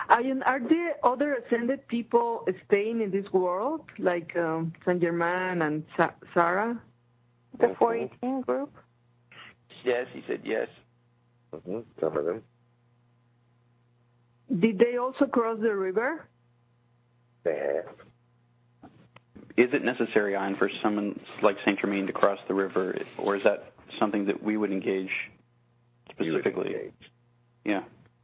Are there other ascended people staying in this world, like Saint Germain and Sarah? The 418 group? Yes, he said yes. Some of them. Did they also cross the river? They have. Is it necessary, Ian, for someone like Saint Germain to cross the river, or is that something that we would engage specifically? Yeah.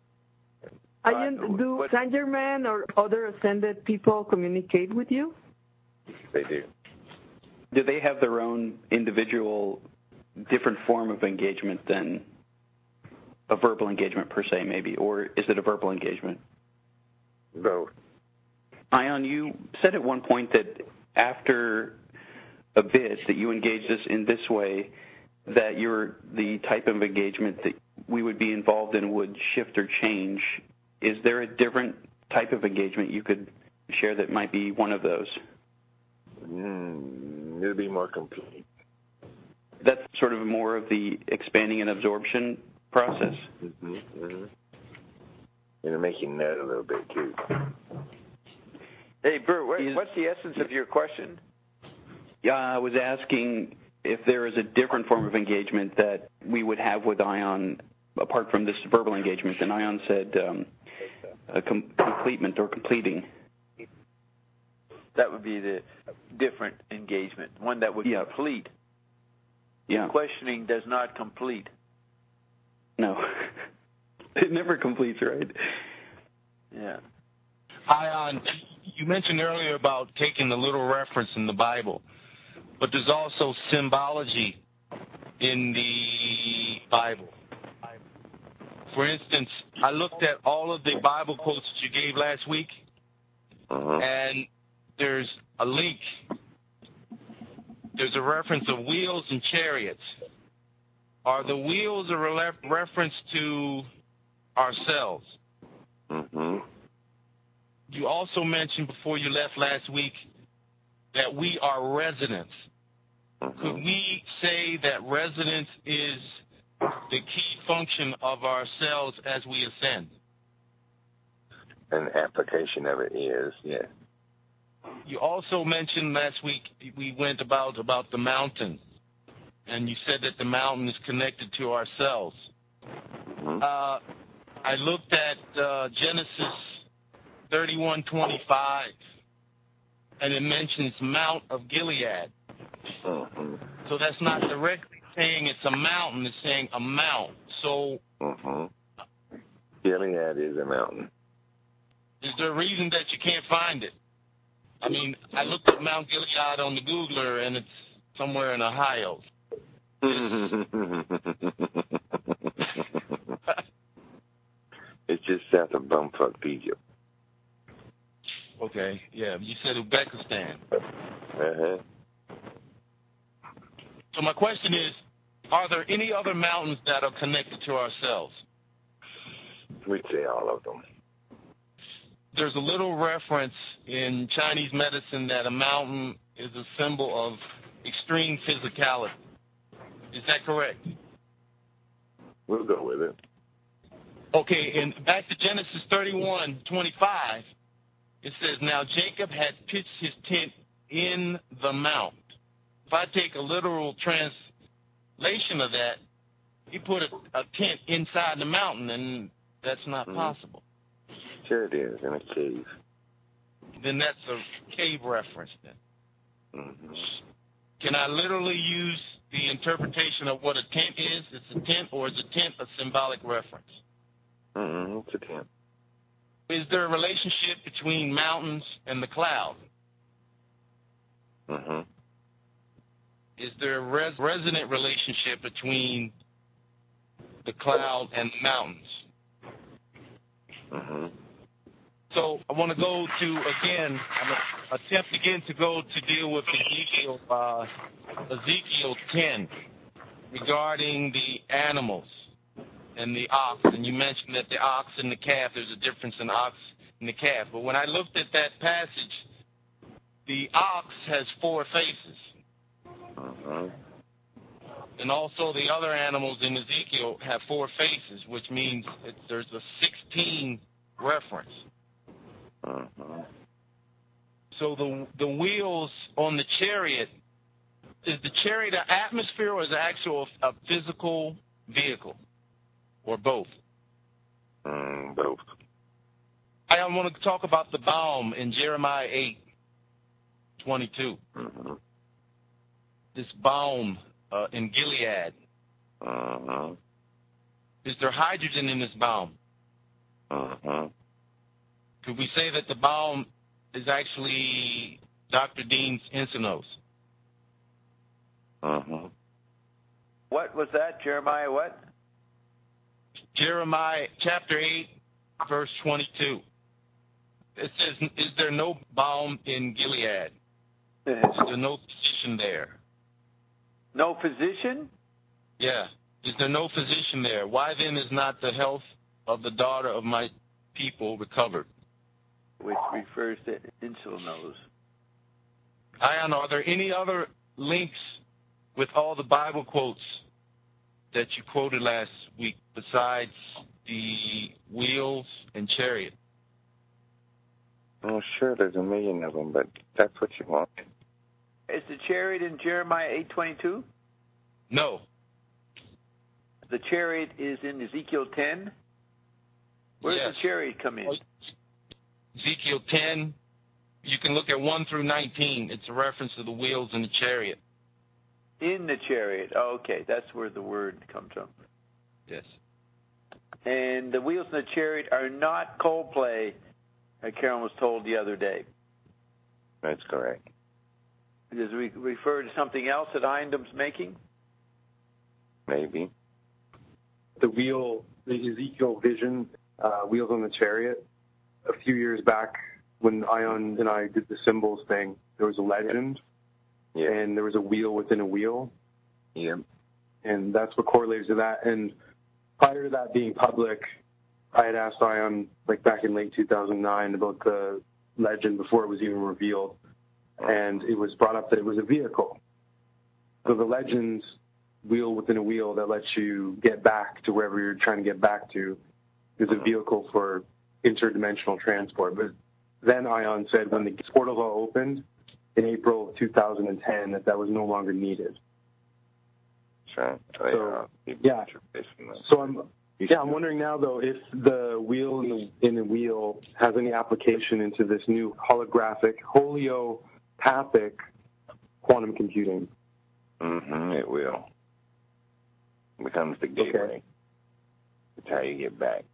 Do Saint Germain or other ascended people communicate with you? They do. Do they have their own individual, different form of engagement than a verbal engagement per se, maybe, or is it a verbal engagement? Both. Ian, you said at one point that after a bit that you engaged us in this way, that the type of engagement that we would be involved in would shift or change. Is there a different type of engagement you could share that might be one of those? It'll be more complete. That's sort of more of the expanding and absorption process? And it'll make you nut a little bit, too. Hey, Bert, what's the essence of your question? Yeah, I was asking if there is a different form of engagement that we would have with Ion apart from this verbal engagement. And Ion said completement or completing. That would be the different engagement, one that would complete. Yeah. Questioning does not complete. No. It never completes, right? Yeah. Ion, you mentioned earlier about taking the little reference in the Bible, but there's also symbology in the Bible. For instance, I looked at all of the Bible quotes that you gave last week, and there's a link. There's a reference of wheels and chariots. Are the wheels a reference to ourselves? You also mentioned before you left last week that we are residents. Could we say that residence is the key function of ourselves as we ascend? An application of it is, yes. You also mentioned last week we went about the mountain, and you said that the mountain is connected to ourselves. I looked at Genesis 31:25, and it mentions Mount of Gilead. So that's not directly saying it's a mountain, it's saying a mount. So Gilead is a mountain. Is there a reason that you can't find it? I mean, I looked at Mount Gilead on the Googler, and it's somewhere in Ohio. It's just south of Bumfuck, Egypt. Okay, yeah, you said Uzbekistan. So my question is, are there any other mountains that are connected to ourselves? We'd say all of them. There's a little reference in Chinese medicine that a mountain is a symbol of extreme physicality. Is that correct? We'll go with it. Okay, and back to Genesis 31:25, it says, now Jacob had pitched his tent in the mount. If I take a literal translation of that, he put a tent inside the mountain, and that's not possible. Sure it is, in a cave. Then that's a cave reference then. Can I literally use the interpretation of what a tent is? It's a tent, or is a tent a symbolic reference? It's a tent. Is there a relationship between mountains and the cloud? Is there a resonant relationship between the cloud and the mountains? So I want to go to, again, I'm going to attempt again to go to deal with Ezekiel 10 regarding the animals and the ox. And you mentioned that the ox and the calf, there's a difference in the ox and the calf. But when I looked at that passage, the ox has 4 faces. And also the other animals in Ezekiel have 4 faces, which means there's a 16 reference. Uh-huh. So the wheels on the chariot, is the chariot an atmosphere or is it actual a physical vehicle? Or both? Both. I want to talk about the balm in Jeremiah 8:22. Uh-huh. This balm in Gilead. Uh-huh. Is there hydrogen in this balm? Uh-huh. Could we say that the balm is actually Dr. Dean's Ensinos? Uh-huh. What was that, Jeremiah? What? Jeremiah chapter 8, verse 22. It says, is there no balm in Gilead? Is there no physician there? No physician? Yeah. Is there no physician there? Why then is not the health of the daughter of my people recovered? Which refers to Ensinos. Ion, are there any other links with all the Bible quotes that you quoted last week besides the wheels and chariot? Well, sure, there's a million of them, but that's what you want. Is the chariot in Jeremiah 8:22? No. The chariot is in Ezekiel 10? Where does the chariot come in? Ezekiel 10, you can look at 1 through 19. It's a reference to the wheels and the chariot. In the chariot. Oh, okay, that's where the word comes from. Yes. And the wheels in the chariot are not Coldplay, like Karen was told the other day. That's correct. Does it refer to something else that Eindham's making? Maybe. The Ezekiel vision, wheels on the chariot, a few years back when Ion and I did the symbols thing, there was a legend, and there was a wheel within a wheel. Yeah. And that's what correlates to that. And prior to that being public, I had asked Ion, like back in late 2009, about the legend before it was even revealed. And it was brought up that it was a vehicle. So the legend's wheel within a wheel that lets you get back to wherever you're trying to get back to is a vehicle for interdimensional transport. But then Ion said when the portals all opened in April of 2010 that was no longer needed. Sure. So, yeah. So I'm wondering now, though, if the wheel in the wheel has any application into this new holographic, holiopathic quantum computing. Mm-hmm, it will. It becomes the gateway. Okay. It's how you get back.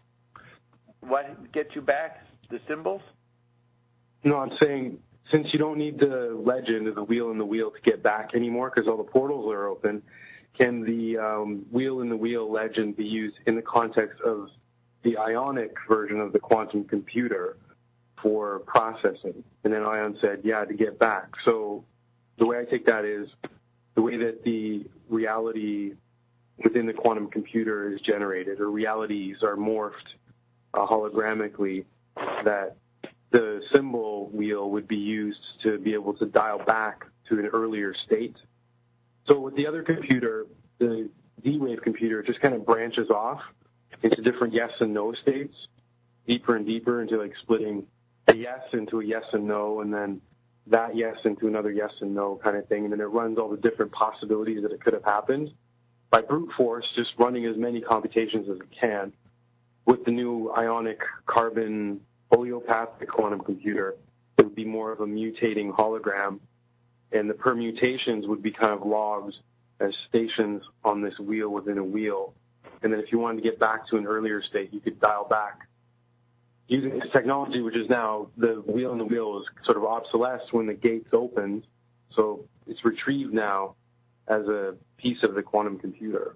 What gets you back? The symbols? No, I'm saying since you don't need the legend of the wheel in the wheel to get back anymore because all the portals are open, can the wheel in the wheel legend be used in the context of the ionic version of the quantum computer for processing? And then Ion said, yeah, to get back. So the way I take that is the way that the reality within the quantum computer is generated, or realities are morphed holographically, that the symbol wheel would be used to be able to dial back to an earlier state. So with the other computer, the D-Wave computer just kind of branches off into different yes and no states, deeper and deeper into like splitting a yes into a yes and no, and then that yes into another yes and no kind of thing. And then it runs all the different possibilities that it could have happened by brute force, just running as many computations as it can. With the new ionic carbon holiopathic quantum computer, it would be more of a mutating hologram, and the permutations would be kind of logs as stations on this wheel within a wheel. And then if you wanted to get back to an earlier state, you could dial back. Using this technology, which is now the wheel in the wheel is sort of obsolesced when the gates opened, so it's retrieved now as a piece of the quantum computer.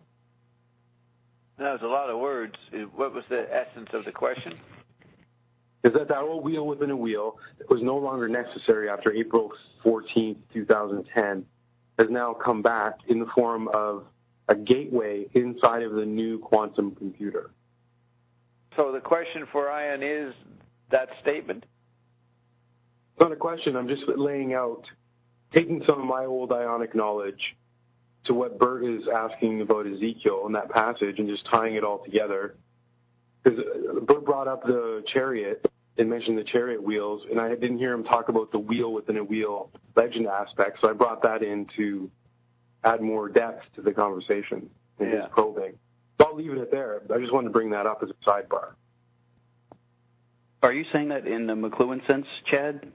That was a lot of words. What was the essence of the question? Is that old wheel within a wheel that was no longer necessary after April 14th, 2010, has now come back in the form of a gateway inside of the new quantum computer. So the question for Ion is that statement? It's not a question. I'm just laying out, taking some of my old ionic knowledge to what Bert is asking about Ezekiel in that passage and just tying it all together. Because Bert brought up the Chariot and mentioned the Chariot wheels, and I didn't hear him talk about the wheel within a wheel legend aspect, so I brought that in to add more depth to the conversation in his probing. So I'll leave it at there. I just wanted to bring that up as a sidebar. Are you saying that in the McLuhan sense, Chad?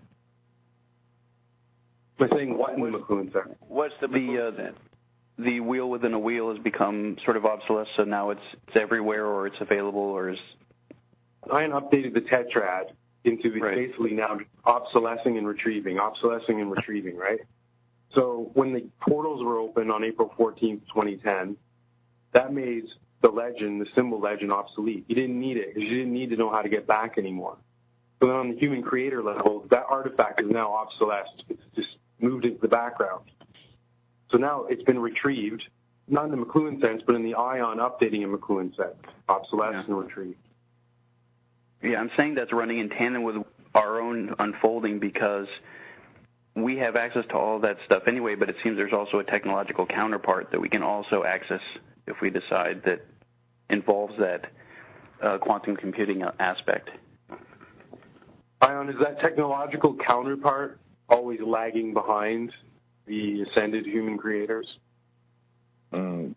Am I saying what in the McLuhan sense? What's the McLuhan sense? The wheel within a wheel has become sort of obsolete, so now it's everywhere, or it's available, or is... Ion updated the tetrad into basically now obsolescing and retrieving, right? So when the portals were open on April 14th, 2010, that made the legend, the symbol legend, obsolete. You didn't need it because you didn't need to know how to get back anymore. So then on the human creator level, that artifact is now obsolesced. It's just moved into the background. So now it's been retrieved, not in the McLuhan sense, but in the Ion updating in McLuhan sense, obsolesced and retrieved. Yeah, I'm saying that's running in tandem with our own unfolding because we have access to all that stuff anyway, but it seems there's also a technological counterpart that we can also access if we decide that involves that quantum computing aspect. Ion, is that technological counterpart always lagging behind the ascended human creators? It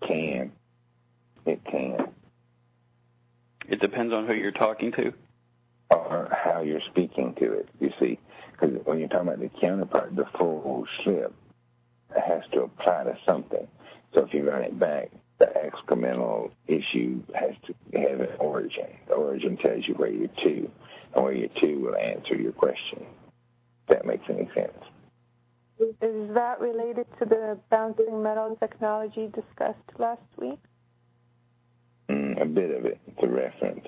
can. It depends on who you're talking to. Or how you're speaking to it, you see. Because when you're talking about the counterpart, the full slip has to apply to something. So if you run it back, the excremental issue has to have an origin. The origin tells you where you're to, and where you're to will answer your question. If that makes any sense. Is that related to the bouncing metal technology discussed last week? A bit of it. It's a reference.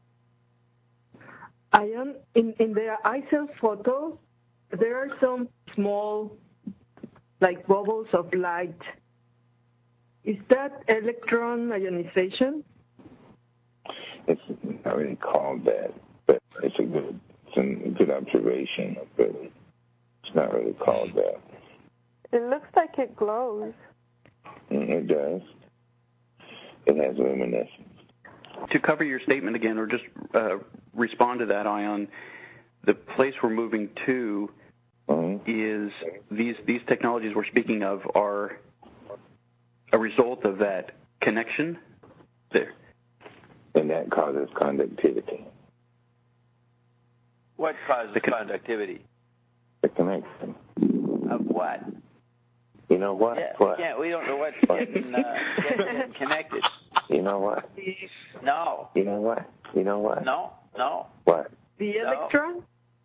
Ion, in the ICEL photo, there are some small, like bubbles of light. Is that electron ionization? It's not really called that, but it's a good observation, but it's not really called that. It looks like it glows. It does. It has luminescence. To cover your statement again, or just respond to that, Ion, the place we're moving to is these technologies we're speaking of are a result of that connection there. And that causes conductivity. What causes conductivity? The connection. Of what? You know what? Yeah, what? we don't know what's getting connected. You know what? No. You know what? You know what? No. What? The electron?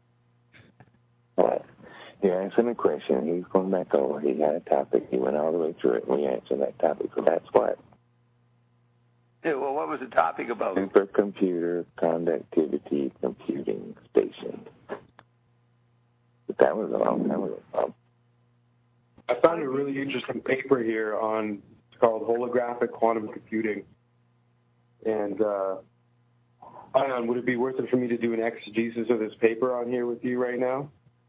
What? You're answering a question. He's going back over. He had a topic. He went all the way through it, and we answered that topic. So that's what? Yeah, well, what was the topic about? Supercomputer conductivity computing station. But that was a long time ago. I found a really interesting paper here on, it's called Holographic Quantum Computing. And, Ion, would it be worth it for me to do an exegesis of this paper on here with you right now?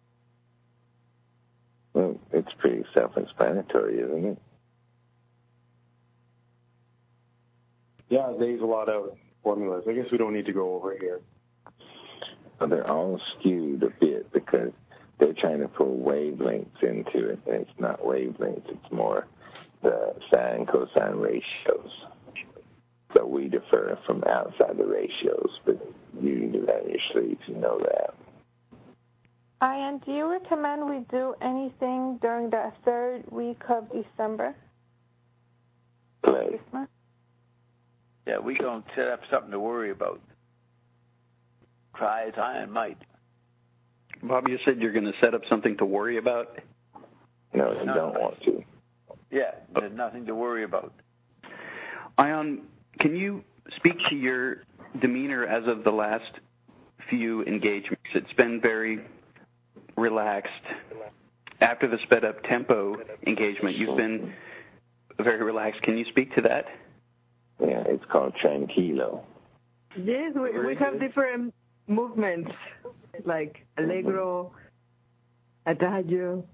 Well, it's pretty self-explanatory, isn't it? Yeah, there's a lot of formulas. I guess we don't need to go over here. Well, they're all skewed a bit because they're trying to pull wavelengths into it, and it's not wavelengths. It's more the sine-cosine ratios. So we differ from outside the ratios, but you can do that in your sleeves. You know that. Ian, do you recommend we do anything during the third week of December? Play. Yeah, we don't set up something to worry about. Try as Ian might. Bob, you said you're going to set up something to worry about? No, you don't want to. Yeah, there's nothing to worry about. Ion, can you speak to your demeanor as of the last few engagements? It's been very relaxed. After the sped-up tempo engagement, you've been very relaxed. Can you speak to that? Yeah, it's called tranquilo. Yes, we have different movements, like allegro, adagio.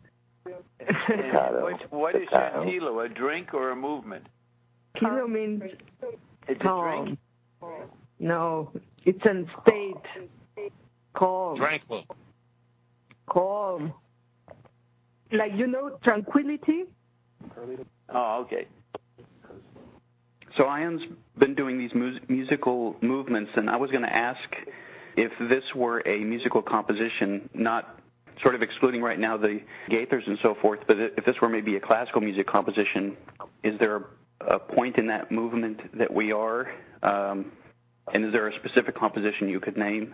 What is tranquilo, a drink or a movement? Kilo means it's calm. A drink? No, It's a state. Calm. Tranquil. Calm. Like, tranquility? Oh, okay. So Ion's been doing these musical movements, and I was going to ask if this were a musical composition, not sort of excluding right now the Gaithers and so forth, but if this were maybe a classical music composition, is there a point in that movement that we are, and is there a specific composition you could name?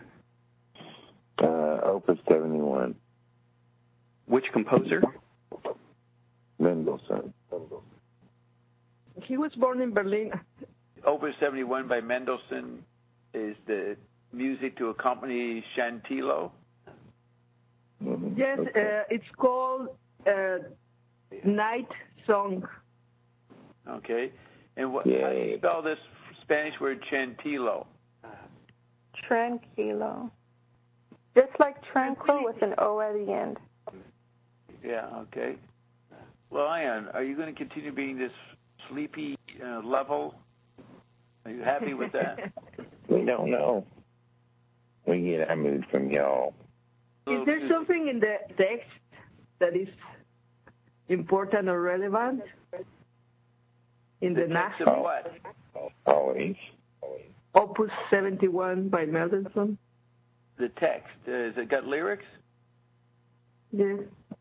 Opus 71. Which composer? Mendelssohn. He was born in Berlin. Opus 71 by Mendelssohn is the music to accompany Chantillo. Mm-hmm. Yes, Okay. it's called Night Song. Okay. And how do Yay. you spell this Spanish word Chantillo? Tranquilo. Just like tranquil with an O at the end. Yeah, okay. Well, Ion, are you going to continue being this sleepy level? Are you happy with that? We don't know. We get our mood from y'all. Is there something in the text that is important or relevant in the text Nacht? of what? Always. Opus 71 by Mendelssohn? The text. Has it got lyrics? Yes.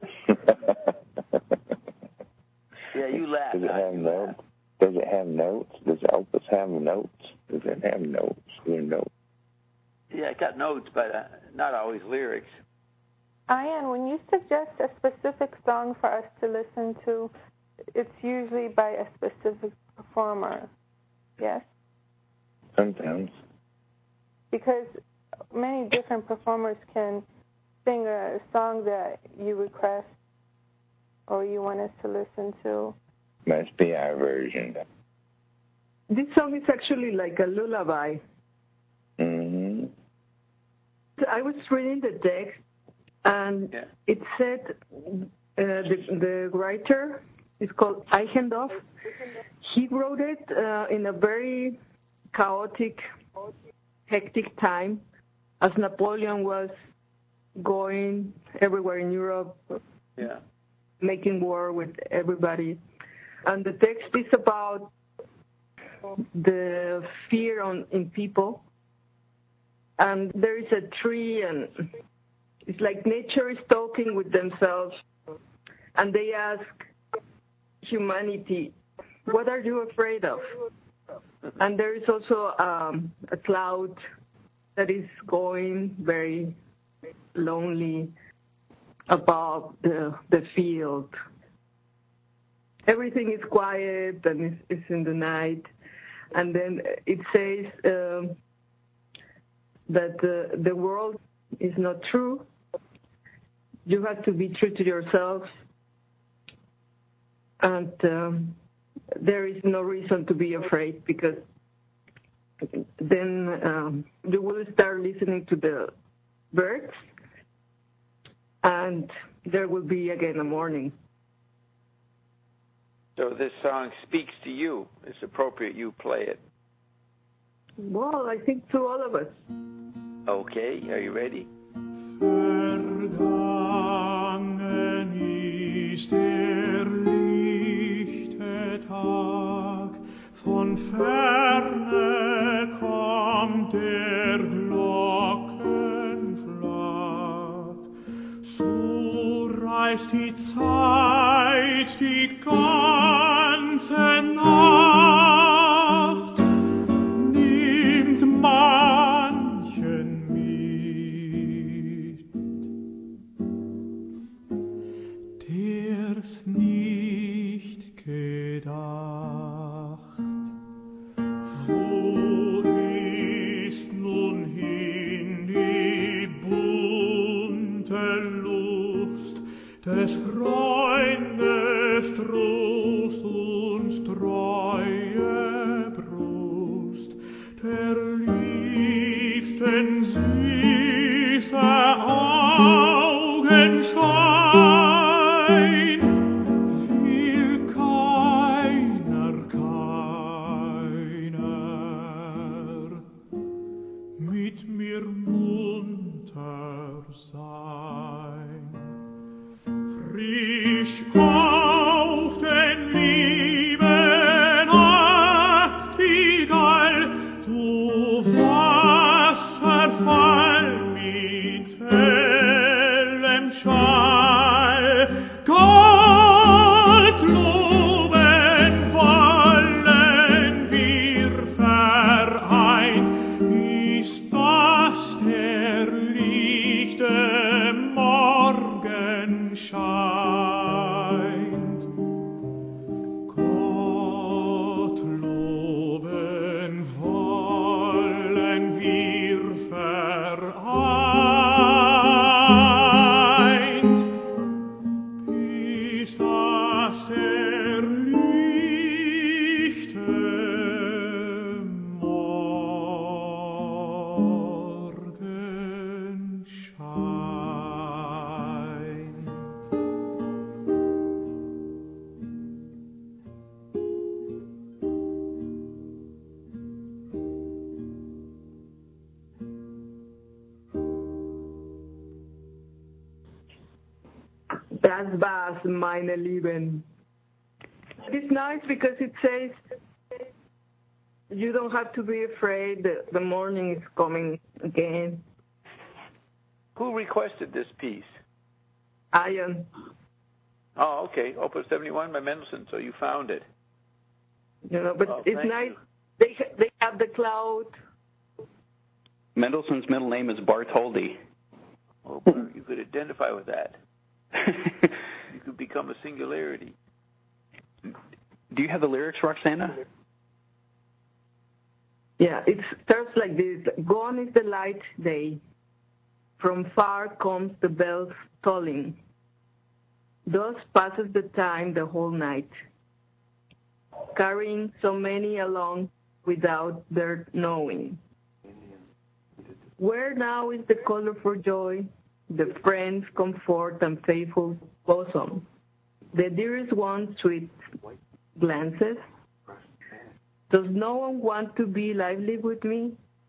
Yeah, you laugh. Does it have notes? Does it have notes? Does the Opus have notes? Does it have notes? Your notes? Yeah, it got notes, but not always lyrics. Ian, when you suggest a specific song for us to listen to, it's usually by a specific performer, yes? Sometimes. Because many different performers can sing a song that you request or you want us to listen to. Must be our version. This song is actually like a lullaby. Mm-hmm. I was reading the text, and it said the writer is called Eichendorff. He wrote it in a very chaotic, hectic time, as Napoleon was going everywhere in Europe, making war with everybody. And the text is about the fear in people. And there is a tree, and it's like nature is talking with themselves. And they ask humanity, what are you afraid of? And there is also a cloud that is going very lonely above the field. Everything is quiet and it's in the night. And then it says that the world is not true. You have to be true to yourself. And there is no reason to be afraid, because then you will start listening to the birds, and there will be again a morning. So this song speaks to you. It's appropriate you play it. Well, I think to all of us. Okay, are you ready? Vergangen ist der lichte Tag, von ferne kommt der Glockenschlag. So reist die Zeit die ganze Nacht, nimmt manchen mit, der's nicht gedacht. Wo ist nun hin die bunte Lust des Freundes Trost und treue Brust, der liebsten süße Augenschein, will keiner mit mit mir munter sein. Frisch auf den lieben Nachtigall, du Wasserfall mit hellem Schall. Gott loben wollen wir vereint, ist das der lichte Morgen scheint. Gott loben wollen wir vereint, ist das der lichte Morgen scheint. Das war's, meine Lieben. It's nice because it says you don't have to be afraid that the morning is coming again. Who requested this piece? Ian. Oh, okay. Opus 71 by Mendelssohn, so you found it. But Oh, it's thank nice. you. They have the cloud. Mendelssohn's middle name is Bartholdy. Oh, you could identify with that. You could become a singularity. Do you have the lyrics, Roxana? Yeah, it starts like this. Gone is the light day. From far comes the bells tolling. Thus passes the time the whole night, carrying so many along without their knowing. Where now is the color for joy, the friend's comfort and faithful bosom, the dearest one's sweet glances? Does no one want to be lively with me?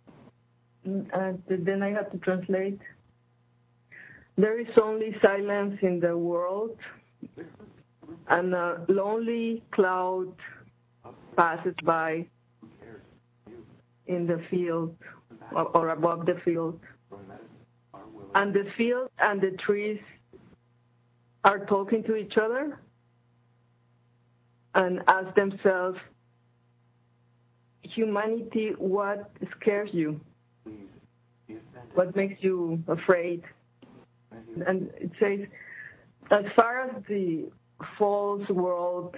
Then I have to translate. There is only silence in the world, and a lonely cloud passes by in the field or above the field. And the field and the trees are talking to each other and ask themselves, humanity, what scares you? What makes you afraid? And it says, as far as the false world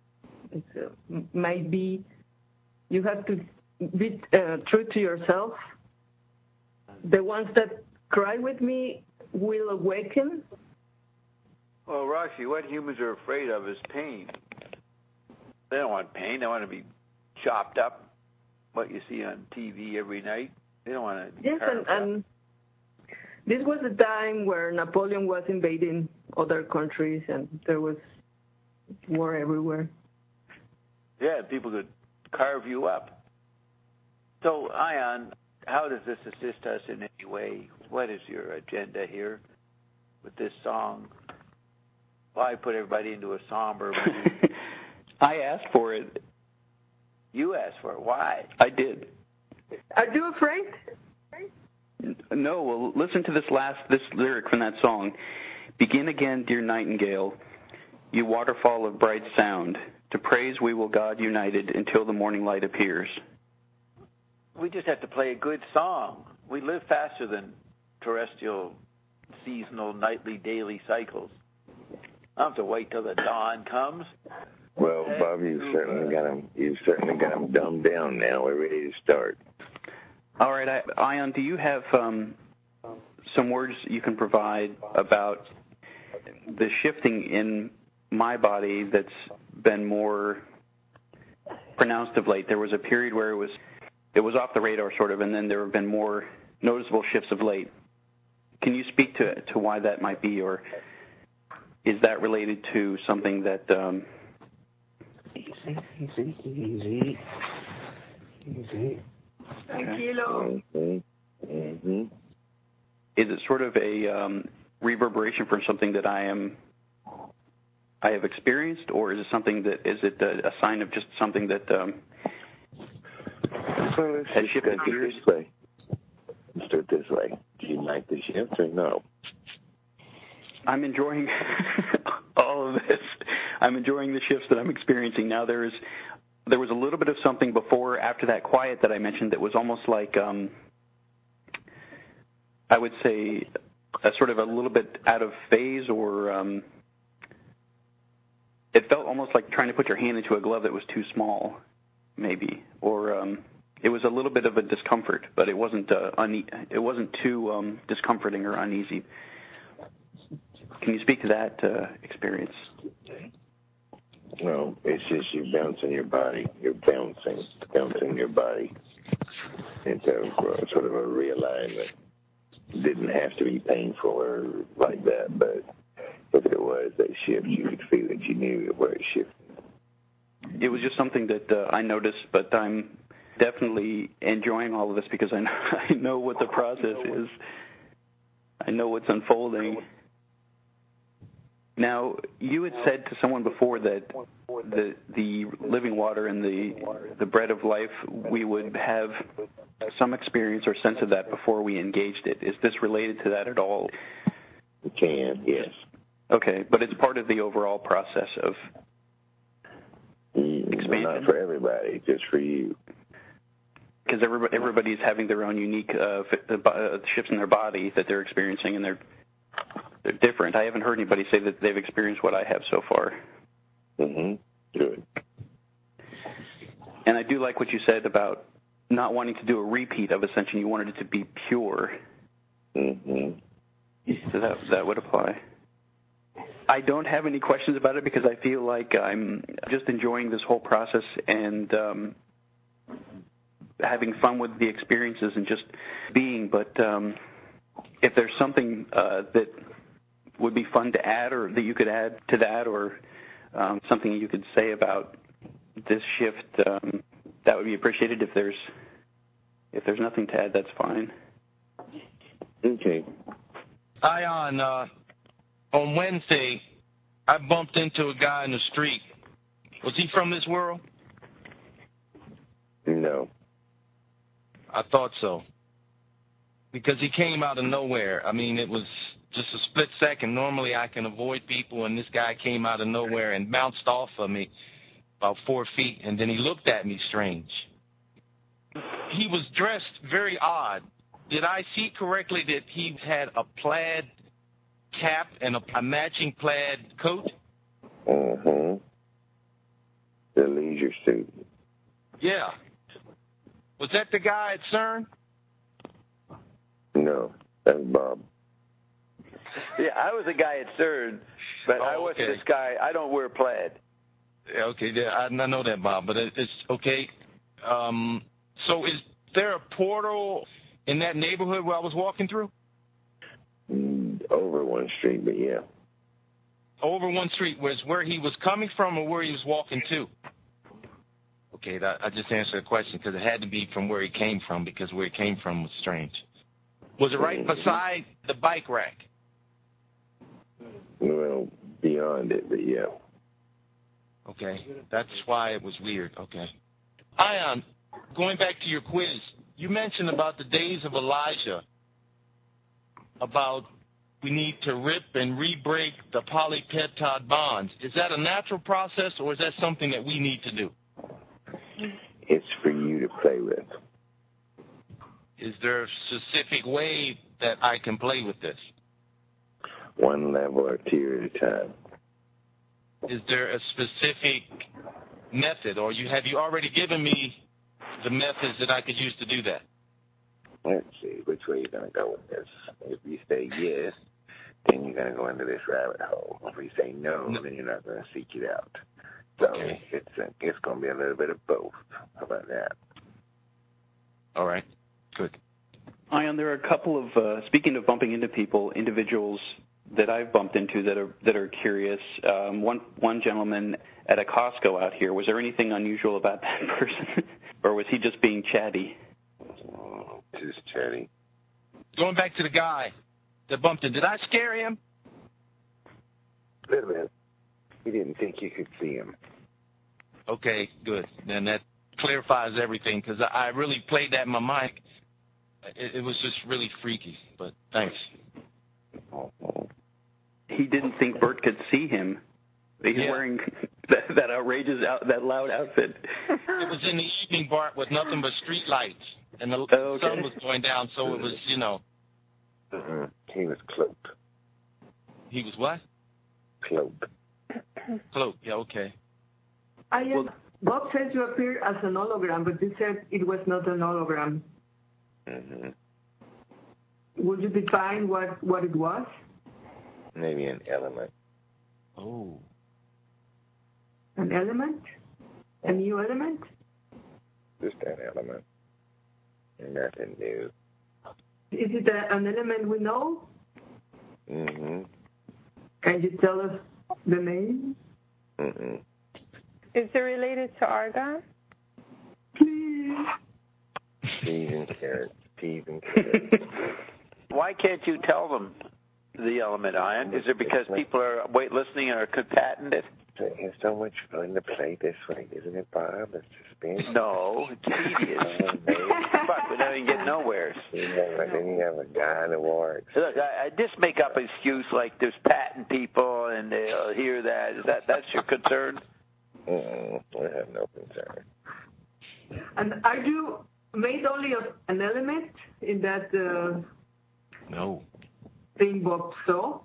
might be, you have to be true to yourself. The ones that cry with me will awaken. Well, Roxy, what humans are afraid of is pain. They don't want pain. They want to be chopped up, what you see on TV every night. They don't want to be carved up. And this was a time where Napoleon was invading other countries and there was war everywhere. Yeah, people could carve you up. So, Ion, how does this assist us in any way? What is your agenda here with this song? Why put everybody into a somber mood? I asked for it. You asked for it. Why? I did. Are you afraid? No, well, listen to this lyric from that song. Begin again, dear nightingale, you waterfall of bright sound. To praise we will God united until the morning light appears. We just have to play a good song. We live faster than terrestrial, seasonal, nightly, daily cycles. I don't have to wait till the dawn comes. Well, Bob, you've certainly got them dumbed down now. We're ready to start. All right, Ion, do you have some words you can provide about the shifting in my body that's been more pronounced of late? There was a period where it was off the radar, sort of, and then there have been more noticeable shifts of late. Can you speak to why that might be, or is that related to something that... Easy. Tranquilo. it sort of a reverberation from something that I have experienced, or is it a sign of just something that has shifted gears? Let's do it this way. Do you like the shift or no? I'm enjoying all of this. I'm enjoying the shifts that I'm experiencing now. There was a little bit of something after that quiet that I mentioned that was almost like, I would say, a sort of a little bit out of phase, or it felt almost like trying to put your hand into a glove that was too small, maybe, or it was a little bit of a discomfort, but it wasn't too discomforting or uneasy. Can you speak to that experience? No, it's just you bouncing your body. You're bouncing your body into sort of a realignment. It didn't have to be painful or like that, but if it was that shift, you could feel it. You knew where it shifted. It was just something that I noticed, but I'm definitely enjoying all of this because I know what the process is. I know what's unfolding. Now, you had said to someone before that the living water and the bread of life, we would have some experience or sense of that before we engaged it. Is this related to that at all? It can, yes. Okay, but it's part of the overall process of expansion? Not for everybody, just for you. Because everybody's having their own unique shifts in their body that they're experiencing, and they're different. I haven't heard anybody say that they've experienced what I have so far. Mm-hmm. Good. And I do like what you said about not wanting to do a repeat of Ascension. You wanted it to be pure. Mm-hmm. So that would apply. I don't have any questions about it because I feel like I'm just enjoying this whole process and having fun with the experiences and just being. But if there's something that would be fun to add, or that you could add to that, or something you could say about this shift, that would be appreciated. If there's nothing to add, that's fine. Okay. Ion, on Wednesday, I bumped into a guy in the street. Was he from this world? No. I thought so. Because he came out of nowhere. I mean, it was just a split second. Normally I can avoid people, and this guy came out of nowhere and bounced off of me about 4 feet, and then he looked at me strange. He was dressed very odd. Did I see correctly that he had a plaid cap and a matching plaid coat? Mm-hmm. The leisure suit. Yeah. Was that the guy at CERN? No, that's Bob. Yeah, I was a guy at CERN, but I wasn't this guy. I don't wear plaid. Okay, I know that, Bob, but it's okay. So is there a portal in that neighborhood where I was walking through? Over one street, but yeah. Over one street was where he was coming from or where he was walking to? Okay, I just answered the question because it had to be from where he came from, because where he came from was strange. Was it right beside the bike rack? Well, beyond it, but yeah. Okay, that's why it was weird. Okay. Ion, going back to your quiz, you mentioned about the days of Elijah, about we need to rip and re-break the polypeptide bonds. Is that a natural process, or is that something that we need to do? It's for you to play with. Is there a specific way that I can play with this? One level or two at a time. Is there a specific method, or have you already given me the methods that I could use to do that? Let's see, which way you're going to go with this. If you say yes, then you're going to go into this rabbit hole. If you say no, then you're not going to seek it out. So okay. It's going to be a little bit of both. How about that? All right. Good. Ion, there are a couple of, speaking of bumping into people, individuals that I've bumped into that are curious. One gentleman at a Costco out here, was there anything unusual about that person? Or was he just being chatty? Just chatty. Going back to the guy, that bumped him. Did I scare him? A little bit. He didn't think you could see him. Okay, good. Then that clarifies everything because I really played that in my mind. It was just really freaky, but thanks. He didn't think Bert could see him. He's wearing that outrageous, that loud outfit. It was in the evening, Bart, with nothing but street lights, and the sun was going down, so it was, He was cloaked. He was what? Cloaked. Cloaked, yeah, okay. Bob says you appeared as an hologram, but you said it was not an hologram. Mm-hmm. Would you define what it was? Maybe an element. Oh. An element? A new element? Just an element. Nothing new. Is it an element we know? Mm-hmm. Can you tell us the name? Mm-hmm. Is it related to argon? Please. Peas and carrots. Peas and carrots. Why can't you tell them the element, Ian? Is it because people are listening and are patent it? It's so much fun to play this way, isn't it, Bob? It's suspense. No, it's tedious. Fuck, we don't even get nowhere. Then you have a guy in the war. Look, I just make up an excuse like there's patent people and they'll hear that. That's your concern? I have no concern. And are you made only of an element in that No. thing Bob saw?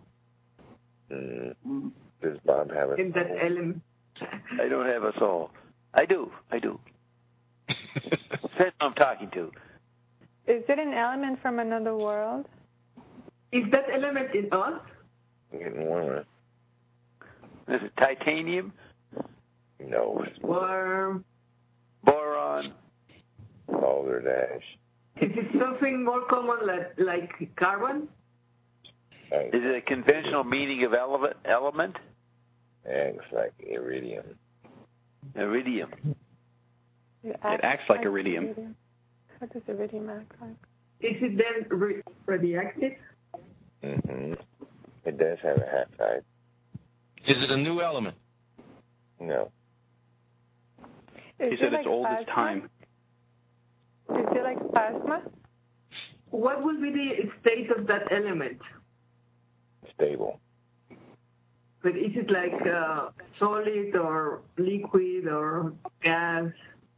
Does Bob have a in that element? I don't have a soul. I do. That's who I'm talking to. Is it an element from another world? Is that element in us? Getting warmer. Is it titanium? No. Or boron? Balderdash. Is it something more common like carbon? Is it a conventional meaning of element? Acts like iridium. Iridium. It acts like iridium. How does iridium act like? Is it then radioactive? Mm-hmm. It does have a half-life. Is it a new element? No. He said it's old as time. Is it like plasma? What would be the state of that element? Stable. But is it like solid or liquid or gas?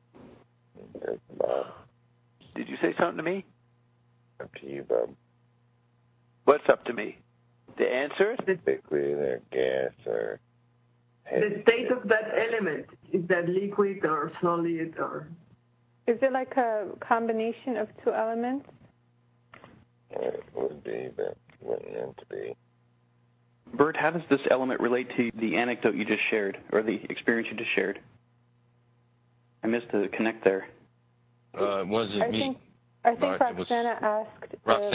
Bob. Did you say something to me? Up to you, Bob. What's up to me? To answer it? Liquid or gas or... The state of that element, is that liquid or solid or... Is it like a combination of two elements? It would be, but wouldn't meant to be. Bert, how does this element relate to the anecdote you just shared, or the experience you just shared? I missed the connect there. Was it me? I think Roxana asked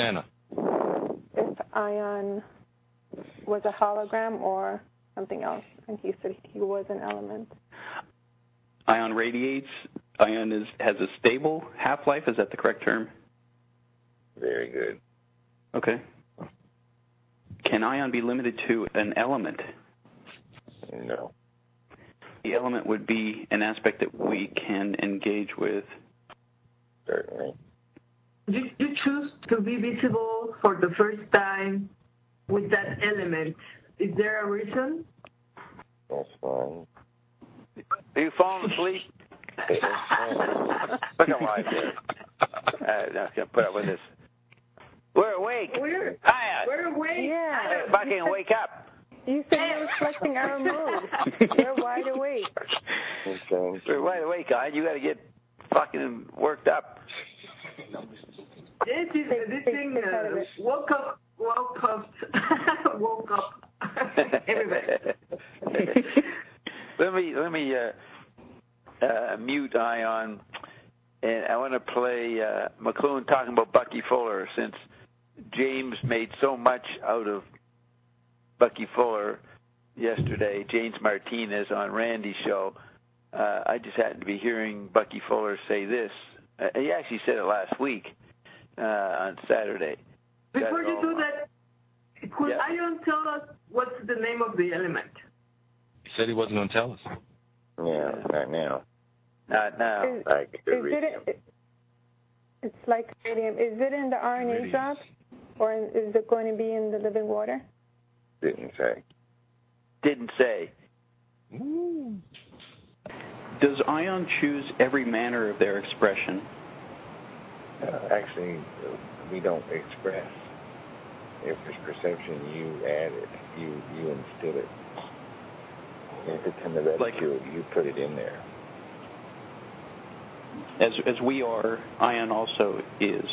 if Ion was a hologram or something else, and he said he was an element. Ion radiates. Ion has a stable half-life. Is that the correct term? Very good. Okay. Can ion be limited to an element? No. The element would be an aspect that we can engage with. Certainly. You choose to be visible for the first time with that element. Is there a reason? That's fine. Are you falling asleep? Look at live here. I'm not going to put up with this. We're awake. We're awake. Yeah. Fucking wake up. You said you're reflecting our mood. We're wide awake. We're wide awake, guys. You got to get fucking worked up. This thing woke up. Everybody. Let me mute Ion, and I want to play McLuhan talking about Bucky Fuller, since James made so much out of Bucky Fuller yesterday, James Martinez on Randy's show. I just happened to be hearing Bucky Fuller say this. He actually said it last week on Saturday. Before you do that, Could Yeah. Ion tell us what's the name of the element? He said he wasn't going to tell us. Yeah, not now. Not now. Like It's like iridium. Is it in the RNA drop, or is it going to be in the living water? Didn't say. Didn't say. Does Ion choose every manner of their expression? Actually, we don't express. If it's perception, you add it. You instill it. If it's in the reticule, you put it in there. As we are, Ion also is.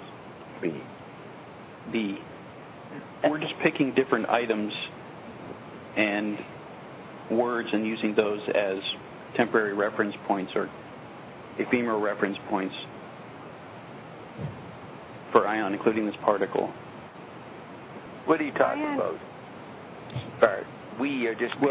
B. We're just picking different items and words and using those as temporary reference points or ephemeral reference points for Ion, including this particle. What are you talking about? Bart, we are just...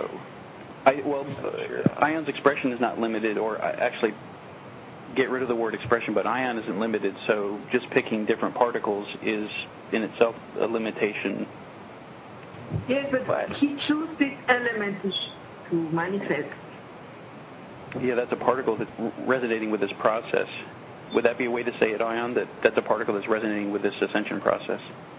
Ion's expression is not limited, or actually get rid of the word expression, but Ion isn't limited, so just picking different particles is in itself a limitation. Yes, but he chose this element to manifest. Yeah, that's a particle that's resonating with this process. Would that be a way to say it, Ion, that that's a particle that's resonating with this ascension process?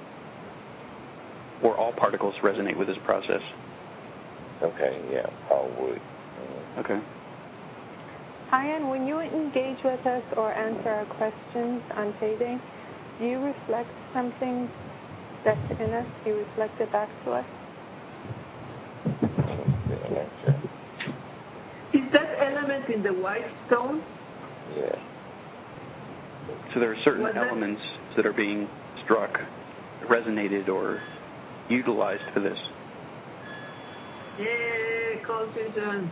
Or all particles resonate with this process? Okay, yeah, all would. Okay. Ion, when you engage with us or answer our questions on payday, do you reflect something that's in us? Do you reflect it back to us? Is that element in the white stone? Yeah. So there are certain elements that are being struck, resonated, or utilized for this. Yay, confusion.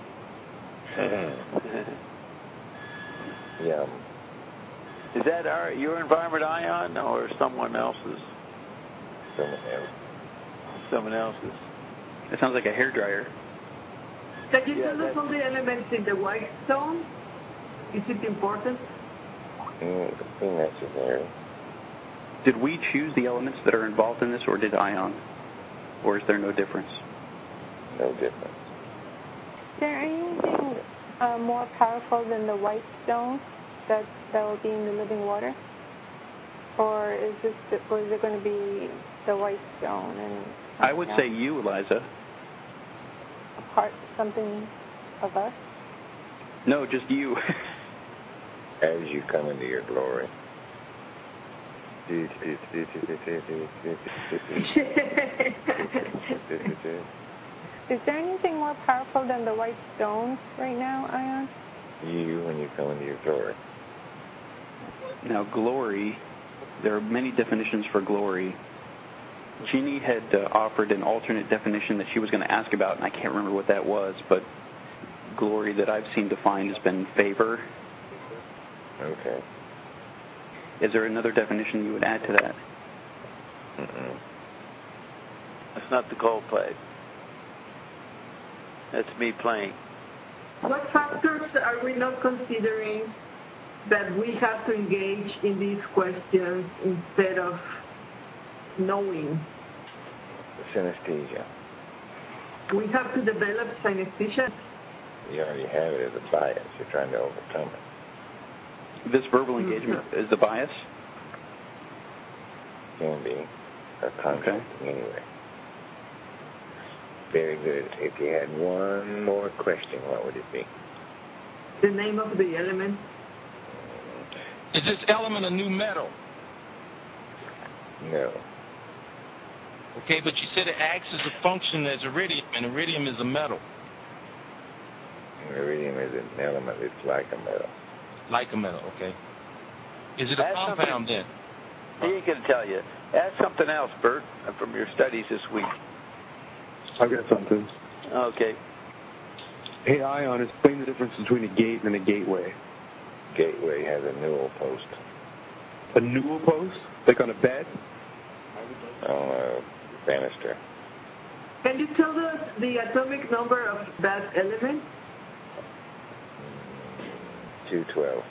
Yeah. Is that your environment, Ion, or someone else's? Someone else's. It sounds like a hairdryer. Can you tell us all the elements in the white stone? Is it important? Necessary. Did we choose the elements that are involved in this, or did Ion? Or is there no difference? No difference. Is there anything more powerful than the white stone that will be in the living water? Or is it going to be the white stone? And I would say you, Eliza. Something of us? No, just you. As you come into your glory. Is there anything more powerful than the white stone right now, Ion? You, when you come into your glory. Now, glory, there are many definitions for glory. Jeannie had offered an alternate definition that she was going to ask about, and I can't remember what that was, but glory that I've seen defined has been favor. Okay. Is there another definition you would add to that? That's not the Coldplay. That's me playing. What factors are we not considering that we have to engage in these questions instead of knowing? Synesthesia. We have to develop synesthesia. You already have it as a bias. You're trying to overcome it. This verbal engagement is the bias? Can be. Or concept, anyway. Very good. If you had one more question, what would it be? The name of the element. Is this element a new metal? No. Okay, but you said it acts as a function as iridium, and iridium is a metal. Iridium is an element. It's like a metal. Like a metal, okay. Is it a compound then? He can tell you. Ask something else, Bert, from your studies this week. I've got something. Okay. Hey, Ion, explain the difference between a gate and a gateway. Gateway has a newel post. A newel post? Like on a bed? On a banister. Can you tell us the atomic number of that element? 212.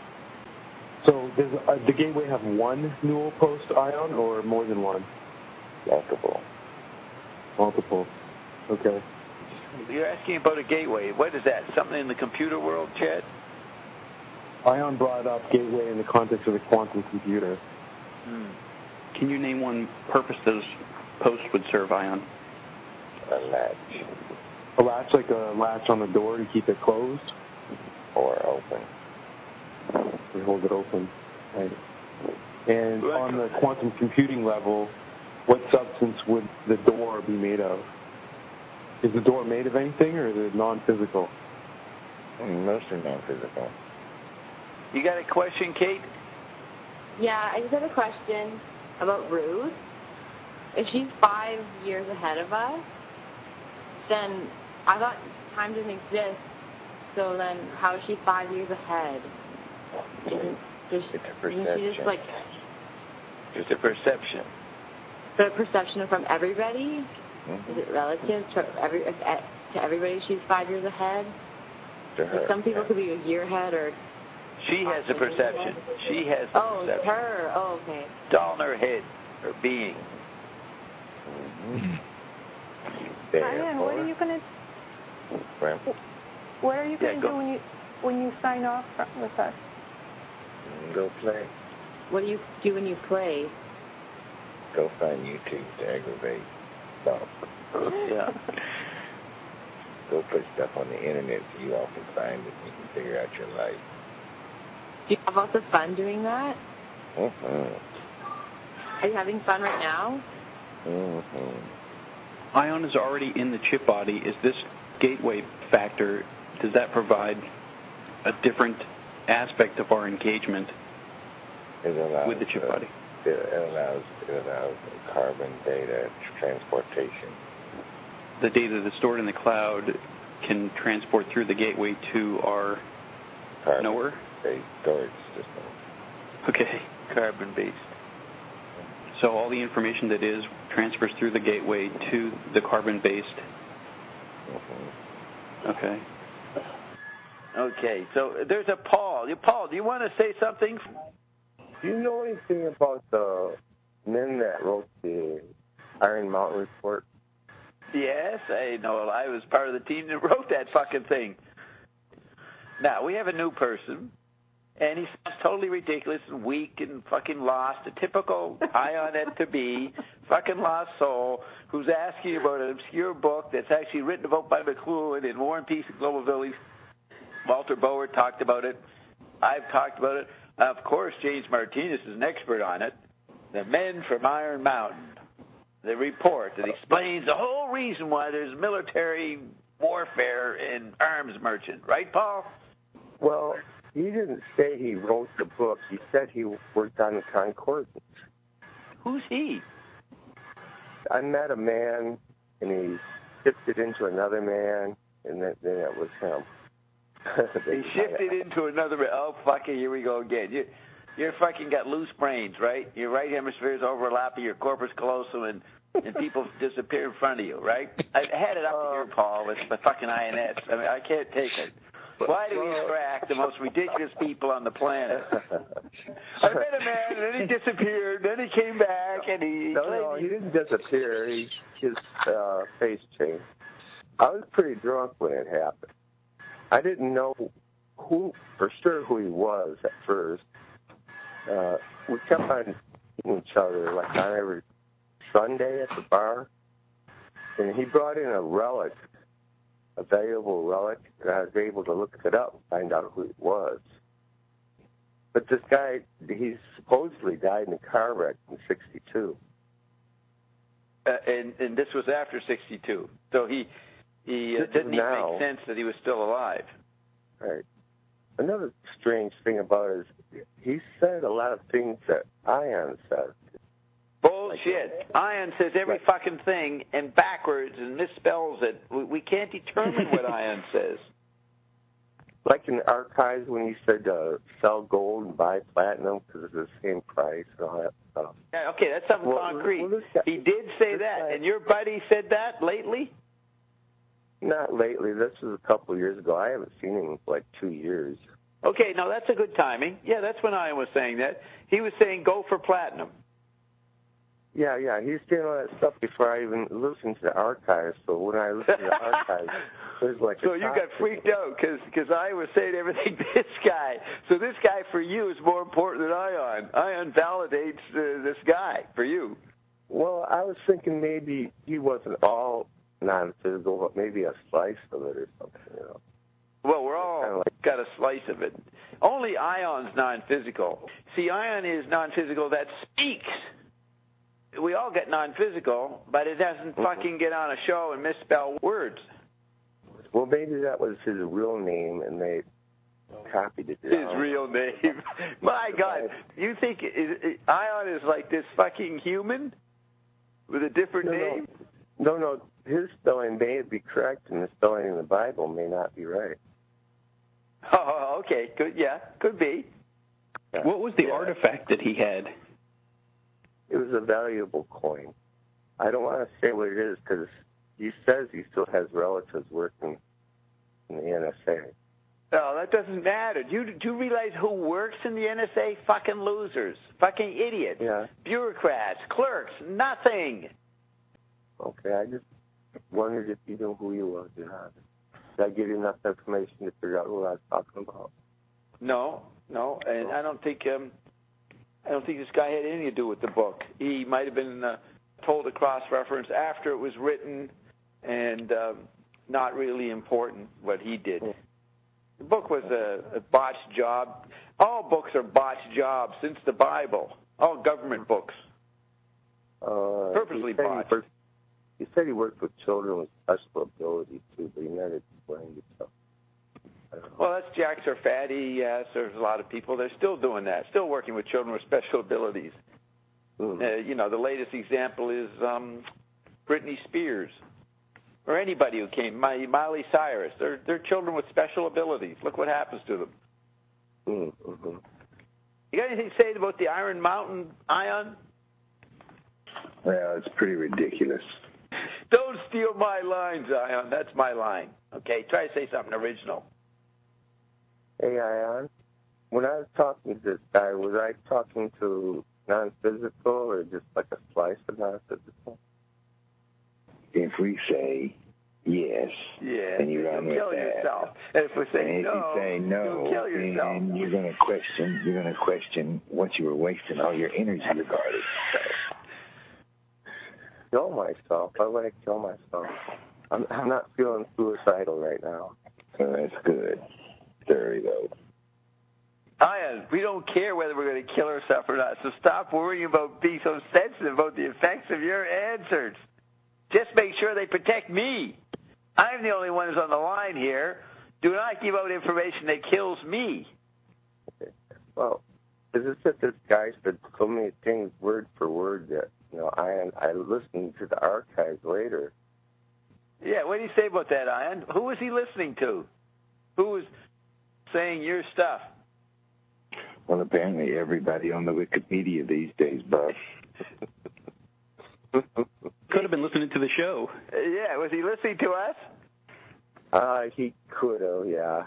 So does the gateway have one newel post, Ion, or more than one? Multiple. Okay. You're asking about a gateway. What is that? Something in the computer world, Chad? Ion brought up gateway in the context of the quantum computer. Can you name one purpose those posts would serve, Ion? A latch. A latch, like a latch on the door to keep it closed? Or open. We hold it open. Right. And on the quantum computing level, what substance would the door be made of? Is the door made of anything, or is it non-physical? Mostly non-physical. You got a question, Kate? Yeah, I just have a question about Ruth. If she's 5 years ahead of us, then I thought time didn't exist. So then, how is she 5 years ahead? It's a perception. It's a perception. So a perception from everybody? Is it relative to everybody? She's 5 years ahead. To her, some people could be a year ahead, or she has a perception. She has a perception. It's her. Oh, okay. It's all in her head, her being. Ian, what are you going to? What are you going to do when you sign off with us? Go play. What do you do when you play? Go find YouTube to aggravate. No. Yeah. Go put stuff on the internet so you all can find it and you can figure out your life. Do you have lots of fun doing that? Mm-hmm. Are you having fun right now? Mm-hmm. Ion is already in the chip body. Is this gateway factor, does that provide a different aspect of our engagement with the chip body? It allows carbon data transportation. The data that's stored in the cloud can transport through the gateway to our knower? Carbon-based storage system. Okay. Carbon-based. So all the information that is transfers through the gateway to the carbon-based. Mm-hmm. Okay. Okay, so there's a Paul. Paul, do you want to say something? Do you know anything about the men that wrote the Iron Mountain Report? Yes, I know. I was part of the team that wrote that fucking thing. Now, we have a new person, and he sounds totally ridiculous and weak and fucking lost, a typical Ion to be, fucking lost soul, who's asking about an obscure book that's actually written about by McLuhan in War and Peace and Global Village. Walter Bower talked about it. I've talked about it. Of course, James Martinez is an expert on it. The Men from Iron Mountain, the report that explains the whole reason why there's military warfare and arms merchant. Right, Paul? Well, he didn't say he wrote the book. He said he worked on the concordance. Who's he? I met a man, and he shifted into another man, and then it was him. He shifted into another. Oh, fuck it, here we go again. You're fucking got loose brains, right? Your right hemisphere is overlapping your corpus callosum, and people disappear in front of you, right? I had it up to here, Paul, with the fucking INS. I mean, I can't take it. Why do we attract the most ridiculous people on the planet? I met a man, and then he disappeared, then he came back, and he... No, he didn't disappear. His face changed. I was pretty drunk when it happened. I didn't know for sure who he was at first. We kept on seeing each other like on every Sunday at the bar. And he brought in a relic, a valuable relic, and I was able to look it up and find out who it was. But this guy, he supposedly died in a car wreck in 1962. And this was after 1962. So he didn't even make sense that he was still alive. Right. Another strange thing about it is he said a lot of things that Ion said. Bullshit. Ion says every fucking thing and backwards and misspells it. We can't determine what Ion says. Like in the archives when he said sell gold and buy platinum because it's the same price and all that stuff. Yeah, okay, that's something concrete. He did say that, and your buddy said that lately? Not lately. This was a couple of years ago. I haven't seen him in like 2 years. Okay, no, that's a good timing. Yeah, that's when I was saying that. He was saying go for platinum. Yeah, he's saying all that stuff before I even listened to the archives. So when I listened to the archives, there's like so you got freaked out because I was saying everything to this guy. So this guy for you is more important than Ion. Ion validates this guy for you. Well, I was thinking maybe he wasn't all non-physical, but maybe a slice of it or something, you know. Well, we're all got a slice of it. Only Ion's non-physical. See, Ion is non-physical that speaks. We all get non-physical, but it doesn't fucking get on a show and misspell words. Well, maybe that was his real name, and they copied it down. His real name. My God, you think Ion is like this fucking human with a different name? No. His spelling may be correct, and the spelling in the Bible may not be right. Oh, okay. Good. Yeah, could be. What was the artifact that he had? It was a valuable coin. I don't want to say what it is because he says he still has relatives working in the NSA. No, that doesn't matter. Do you realize who works in the NSA? Fucking losers. Fucking idiots. Yeah. Bureaucrats. Clerks. Nothing. Okay, I just wondered if you knew who he was. Did I give you enough information to figure out who I was talking about? No, and I don't think this guy had anything to do with the book. He might have been told to cross-reference after it was written, and not really important what he did. The book was a botched job. All books are botched jobs since the Bible. All government books. Purposely botched. He said he worked with children with special abilities, too, but he never explained it. So. Well, that's Jack Sarfati. Yes, there's a lot of people. They're still doing that, still working with children with special abilities. The latest example is Britney Spears, or anybody who came, Miley Cyrus. They're children with special abilities. Look what happens to them. Mm-hmm. You got anything to say about the Iron Mountain, Ion? Well, it's pretty ridiculous. Don't steal my lines, Ion. That's my line. Okay, try to say something original. Hey, Ion, when I was talking to this guy, was I talking to non-physical or just like a slice of non-physical? If we say yes, then you run with kill that. Yourself. And if we say and no, if you say no, you'll kill yourself. then you're going to question what you were wasting all your energy regarding. Kill myself? Why would I kill myself? I'm not feeling suicidal right now. So that's good. Very though. Ian, we don't care whether we're going to kill ourselves or not, so stop worrying about being so sensitive about the effects of your answers. Just make sure they protect me. I'm the only one who's on the line here. Do not give out information that kills me. Okay. Well, it's just that this guy said so many things word for word that, I listened to the archives later. Yeah, what do you say about that, Ian? Who was he listening to? Who was saying your stuff? Well, apparently everybody on the Wikipedia these days, Buff. Could have been listening to the show. Yeah, was he listening to us? He could have, yeah.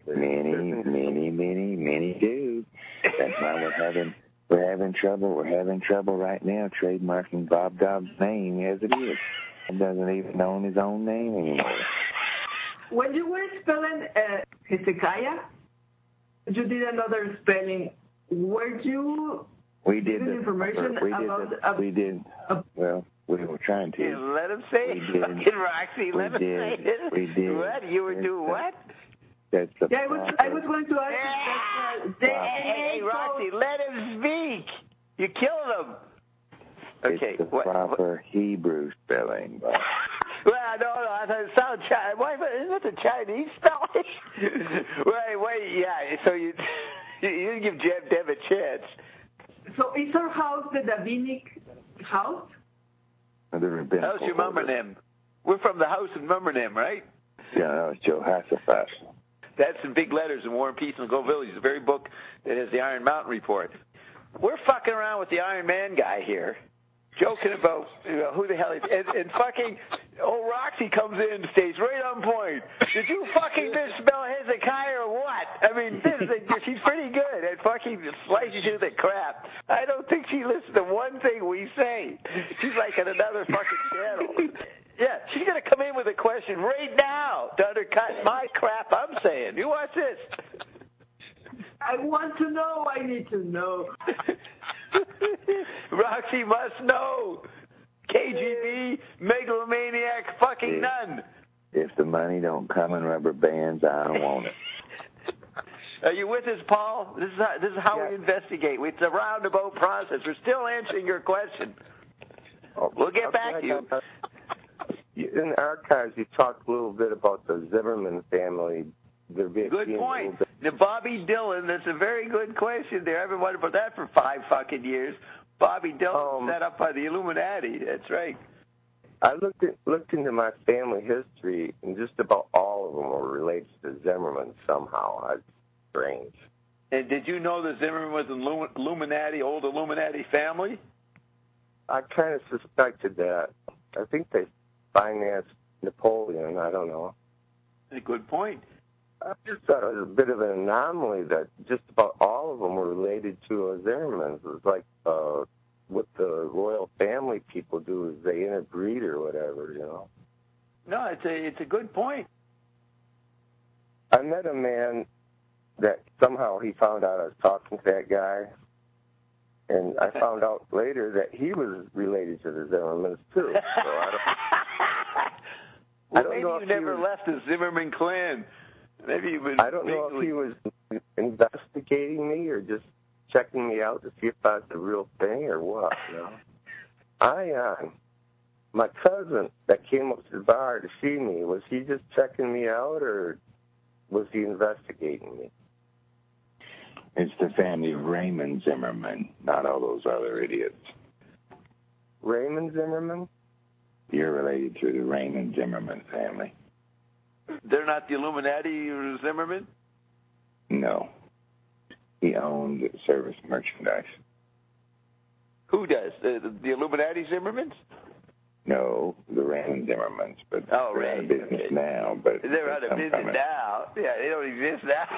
Many do. That's why we're having trouble. We're having trouble right now trademarking Bob Dobbs' name as it is. He doesn't even own his own name anymore. When you were spelling Hezekiah, you did another spelling. Were you giving information about... Well, we were trying to. Let him say it. Fucking Roxy, let him say it. We did. What? You were doing what? That's the I was going to ask you. Hey, Roxy, let him speak. You killed him. Okay. It's the proper Hebrew spelling. Well, no, I thought it sounded Chinese. Why, isn't it the Chinese spelling? Wait, yeah. So you didn't give Deb a chance. So is our house the Davidic house? How's your Mummernim? We're from the house of Mummernim, right? Yeah, that was Jehoshaphat. That's in big letters in War and Peace in the Gold Village. It's the very book that has the Iron Mountain Report. We're fucking around with the Iron Man guy here. joking about who the hell is, and fucking old Roxy comes in and stays right on point. Did you fucking misspell Hezekiah or what? I mean, she's pretty good at fucking slicing through the crap. I don't think she listens to one thing we say. She's like on another fucking channel. Yeah, she's going to come in with a question right now to undercut my crap I'm saying. You watch this. I want to know. I need to know. Roxy must know. KGB, megalomaniac, fucking nun. If the money don't come in rubber bands, I don't want it. Are you with us, Paul? This is how we investigate. It's a roundabout process. We're still answering your question. We'll get back to you. In the archives, you talked a little bit about the Zimmerman family. Good point. Now, Bobby Dylan, that's a very good question there. I've been wondering about that for 5 fucking years. Bobby Dylan set up by the Illuminati. That's right. I looked into my family history, and just about all of them were related to Zimmerman somehow. That's strange. And did you know that Zimmerman was an old Illuminati family? I kind of suspected that. I think they financed Napoleon. I don't know. A good point. I just thought it was a bit of an anomaly that just about all of them were related to a Zimmerman. It was like what the royal family people do is they interbreed or whatever, you know. No, it's a good point. I met a man that somehow he found out I was talking to that guy, and I found out later that he was related to the Zimmermans too. So I don't know if you never left the Zimmerman clan. Maybe you've been. I don't know if he was investigating me or just checking me out to see if I was the real thing or what. You know, my cousin that came up to the bar to see me, was he just checking me out or was he investigating me? It's the family of Raymond Zimmerman, not all those other idiots. Raymond Zimmerman? You're related to the Raymond Zimmerman family. They're not the Illuminati or Zimmerman? No. He owned service merchandise. Who does? The Illuminati Zimmermans? No, the Raymond Zimmermans. But they're out of business now. But they're out of business now. Yeah, they don't exist now.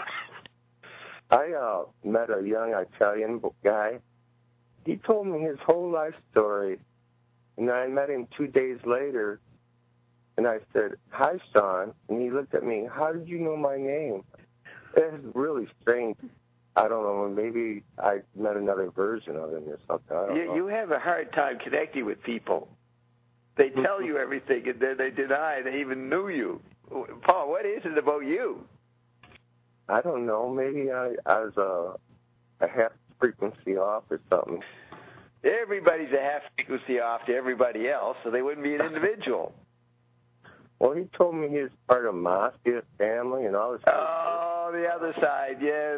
I met a young Italian guy. He told me his whole life story, and I met him 2 days later, and I said, "Hi, Sean," and he looked at me, "How did you know my name?" It's really strange. I don't know, maybe I met another version of him or something. I don't know. You have a hard time connecting with people. They tell you everything, and then they deny they even knew you. Paul, what is it about you? I don't know. Maybe I was a half frequency off or something. Everybody's a half frequency off to everybody else, so they wouldn't be an individual. Well, he told me he was part of mafia family and all this. Oh, the other side, yes.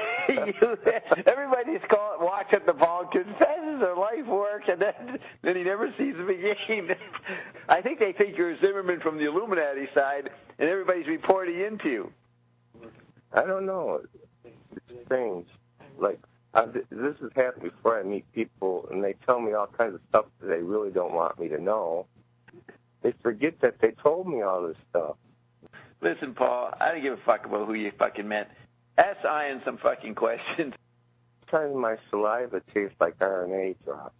Everybody's walks at the ball, confesses their life work, and then he never sees them again. I think they think you're a Zimmerman from the Illuminati side, and everybody's reporting into you. I don't know. It's strange. Like, this has happened before. I meet people, and they tell me all kinds of stuff that they really don't want me to know. They forget that they told me all this stuff. Listen, Paul, I don't give a fuck about who you fucking met. Ask Ian some fucking questions. Sometimes my saliva tastes like RNA drops.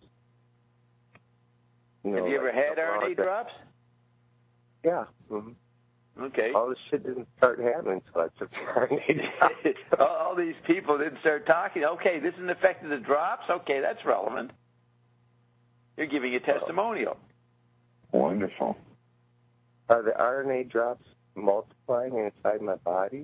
Have you ever had RNA drops? Yeah. Mm-hmm. Okay. All this shit didn't start happening until I took the RNA drops. All these people didn't start talking. Okay, this is an effect of the drops? Okay, that's relevant. You're giving a testimonial. Wonderful. Are the RNA drops multiplying inside my body?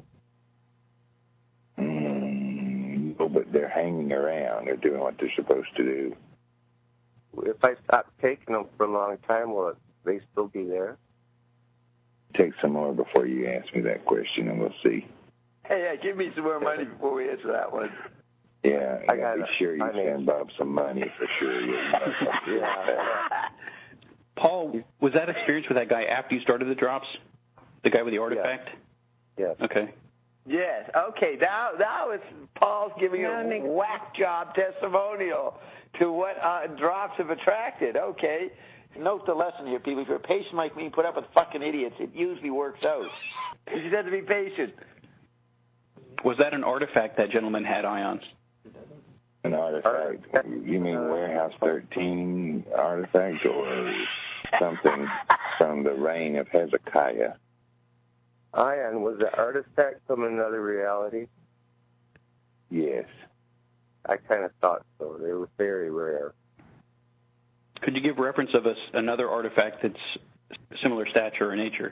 No, but they're hanging around. They're doing what they're supposed to do. If I stop taking them for a long time, will they still be there? Take some more before you ask me that question, and we'll see. Hey, give me some more money before we answer that one. Yeah, I got to be sure you send Bob some money for sure. Yeah. Paul, was that experience with that guy after you started the drops? The guy with the artifact? Yes. Okay. Yes. Okay. Now it's Paul's giving a whack job testimonial to what drops have attracted. Okay. Note the lesson here, people. If you're patient like me, put up with fucking idiots. It usually works out. You just have to be patient. Was that an artifact that gentleman had, Ion? An artifact? You mean Warehouse 13 artifact or something from the reign of Hezekiah? Ion, was the artifact from another reality? Yes. I kind of thought so. They were very rare. Could you give reference of another artifact that's similar stature or nature?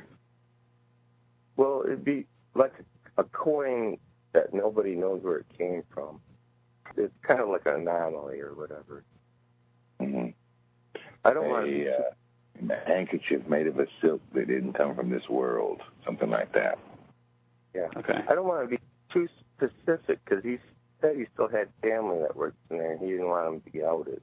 Well, it'd be like a coin that nobody knows where it came from. It's kind of like an anomaly or whatever. Mm-hmm. I don't want an handkerchief made of a silk that didn't come from this world, something like that. Yeah. Okay. I don't want to be too specific because he said he still had family that worked in there, and he didn't want them to be outed.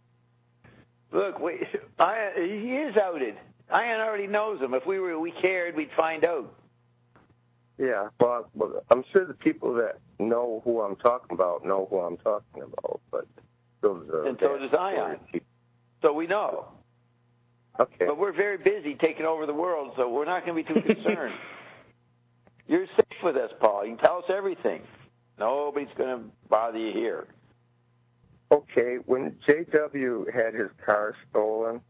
Look, he is outed. Ian already knows him. If we cared, we'd find out. Yeah, well, I'm sure the people that know who I'm talking about know who I'm talking about, but so does Ion. So we know. Okay. But we're very busy taking over the world, so we're not going to be too concerned. You're safe with us, Paul. You can tell us everything. Nobody's going to bother you here. Okay, when J.W. had his car stolen,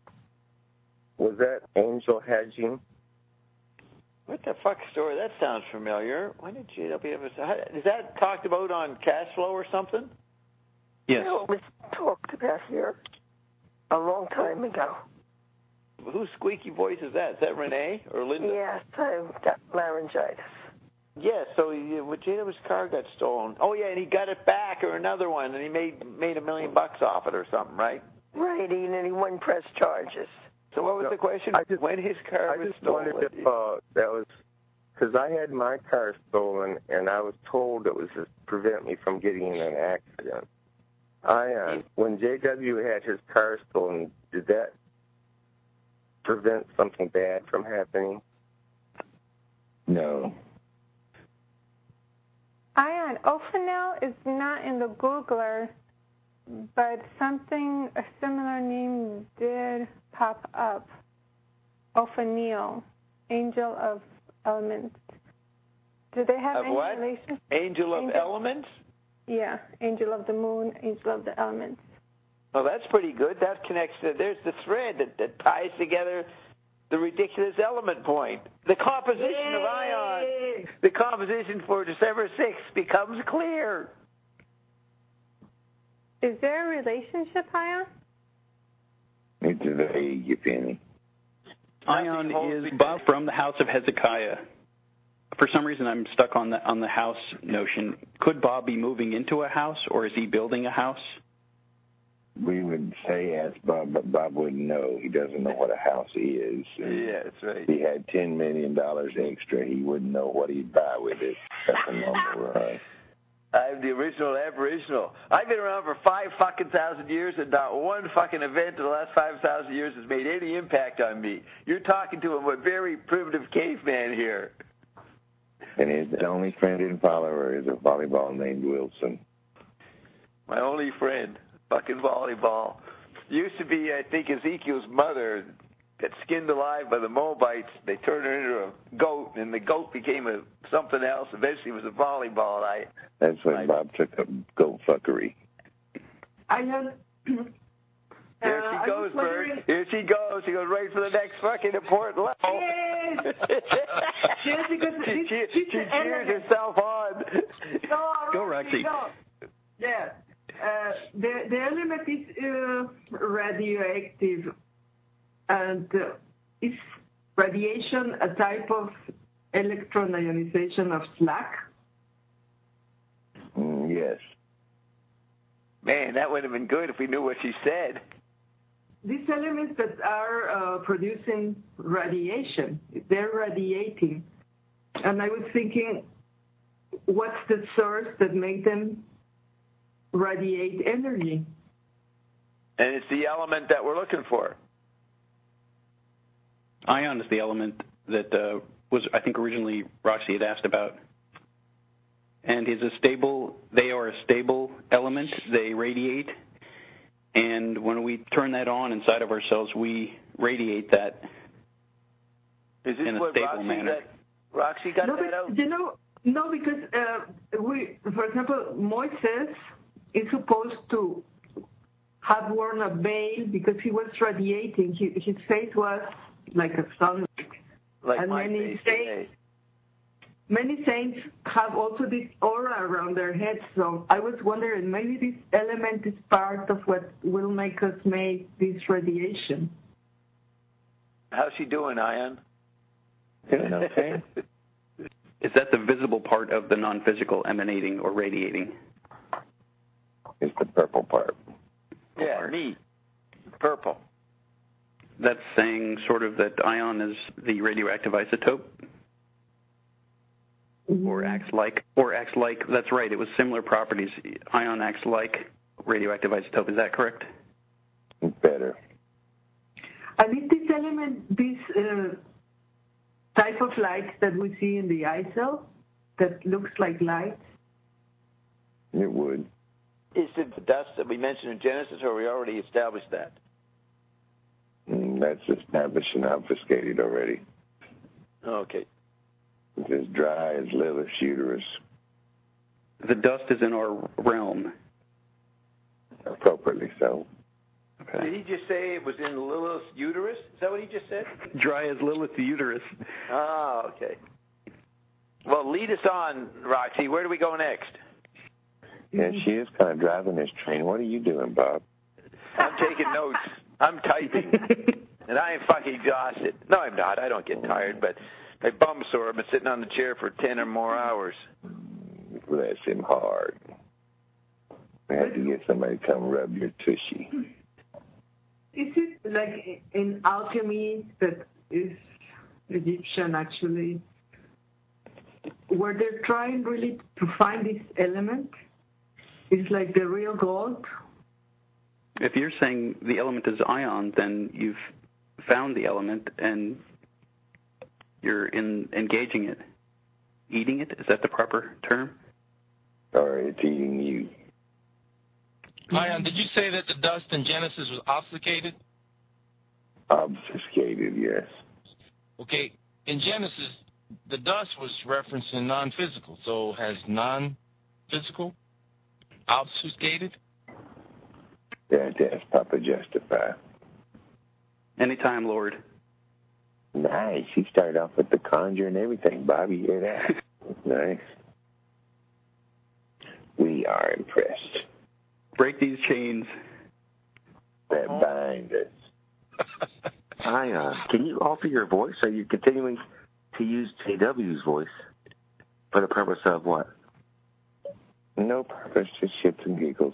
was that angel hedging? What the fuck story? That sounds familiar. When did J.W. have is that talked about on Cash Flow or something? Yes. No, it was talked about here a long time ago. Whose squeaky voice is that? Is that Renee or Linda? Yes, I've got laryngitis. Yes, so J.W.'s car got stolen. Oh, yeah, and he got it back or another one, and he made $1 million off it or something, right? Right, and he won press charges. So what was the question? When his car was stolen? I just wondered if that was because I had my car stolen, and I was told it was to prevent me from getting in an accident. When J.W. had his car stolen, did that prevent something bad from happening? No. Ion, Ophanel is not in the Googler, but a similar name did pop up. Ophanel, Angel of Elements. Do they have any relation? Angel of Elements? Yeah, Angel of the Moon, Angel of the Elements. Oh, that's pretty good. That connects there's the thread that ties together the ridiculous element point. The composition of Ion, the composition for December 6th becomes clear. Is there a relationship, Ion? It's vague, if any. Ion is Bob from the House of Hezekiah. For some reason, I'm stuck on the house notion. Could Bob be moving into a house, or is he building a house? We would say ask Bob, but Bob wouldn't know. He doesn't know what a house is. Yeah, that's right. If he had $10 million extra, he wouldn't know what he'd buy with it. That's a normal run. I'm the original Aboriginal. I've been around for 5,000 years, and not one fucking event in the last 5,000 years has made any impact on me. You're talking to a very primitive caveman here. And his only friend and follower is a volleyball named Wilson. My only friend. Fucking volleyball. Used to be, I think, Ezekiel's mother got skinned alive by the Moabites. They turned her into a goat, and the goat became something else. Eventually, it was a volleyball. That's when Bob took up goat fuckery. There she goes, Bert. Here she goes. She goes right for the next fucking important level. Yes, because she cheers herself on. Go, Roxy. Yeah. The element is radioactive, and is radiation a type of electron ionization of slack? Yes. Man, that would have been good if we knew what she said. These elements that are producing radiation, they're radiating. And I was thinking, what's the source that made them radiate energy? And it's the element that we're looking for. Ion is the element that was, I think, originally Roxy had asked about. and they are a stable element. They radiate, and when we turn that on inside of ourselves, we radiate that in a stable manner. Roxy got that out? No, because for example, Moises is supposed to have worn a veil because he was radiating. His face was like a sunlight. Like and my face. Many saints have also this aura around their heads, so I was wondering, maybe this element is part of what will make us make this radiation. How's she doing, Ion? Doing okay. Is that the visible part of the non-physical emanating or radiating? It's the purple part. Yeah, neat. Purple. That's saying sort of that ion is the radioactive isotope? Or acts like, that's right, it was similar properties. Ion acts like radioactive isotope, is that correct? Better. And is this element, this type of light that we see in the eye cell that looks like light? It would. Is it the dust that we mentioned in Genesis, or we already established that? That's established and obfuscated already. Okay. It's as dry as Lilith's uterus. The dust is in our realm. Appropriately so. Okay. Did he just say it was in Lilith's uterus? Is that what he just said? Dry as Lilith's uterus. Oh, okay. Well, lead us on, Roxy. Where do we go next? Yeah, she is kind of driving this train. What are you doing, Bob? I'm taking notes. I'm typing. And I am fucking exhausted. No, I'm not. I don't get tired, but my bum's sore. I've been sitting on the chair for 10 or more hours. Bless him hard. I had to get somebody to come rub your tushy. Is it like in alchemy that is Egyptian actually, where they're trying really to find this element? It's like the real gold? If you're saying the element is ion, then you've found the element and you're engaging it. Eating it? Is that the proper term? Or it's eating you. Ion, did you say that the dust in Genesis was obfuscated? Obfuscated, yes. Okay, in Genesis, the dust was referenced in non-physical, so has non-physical obfuscated? That's Papa Justify. Anytime, Lord. Nice. He started off with the conjure and everything, Bob. You hear that? Nice. We are impressed. Break these chains that bind us. Hi, can you alter your voice? Are you continuing to use JW's voice for the purpose of what? No purpose, just shits and giggles.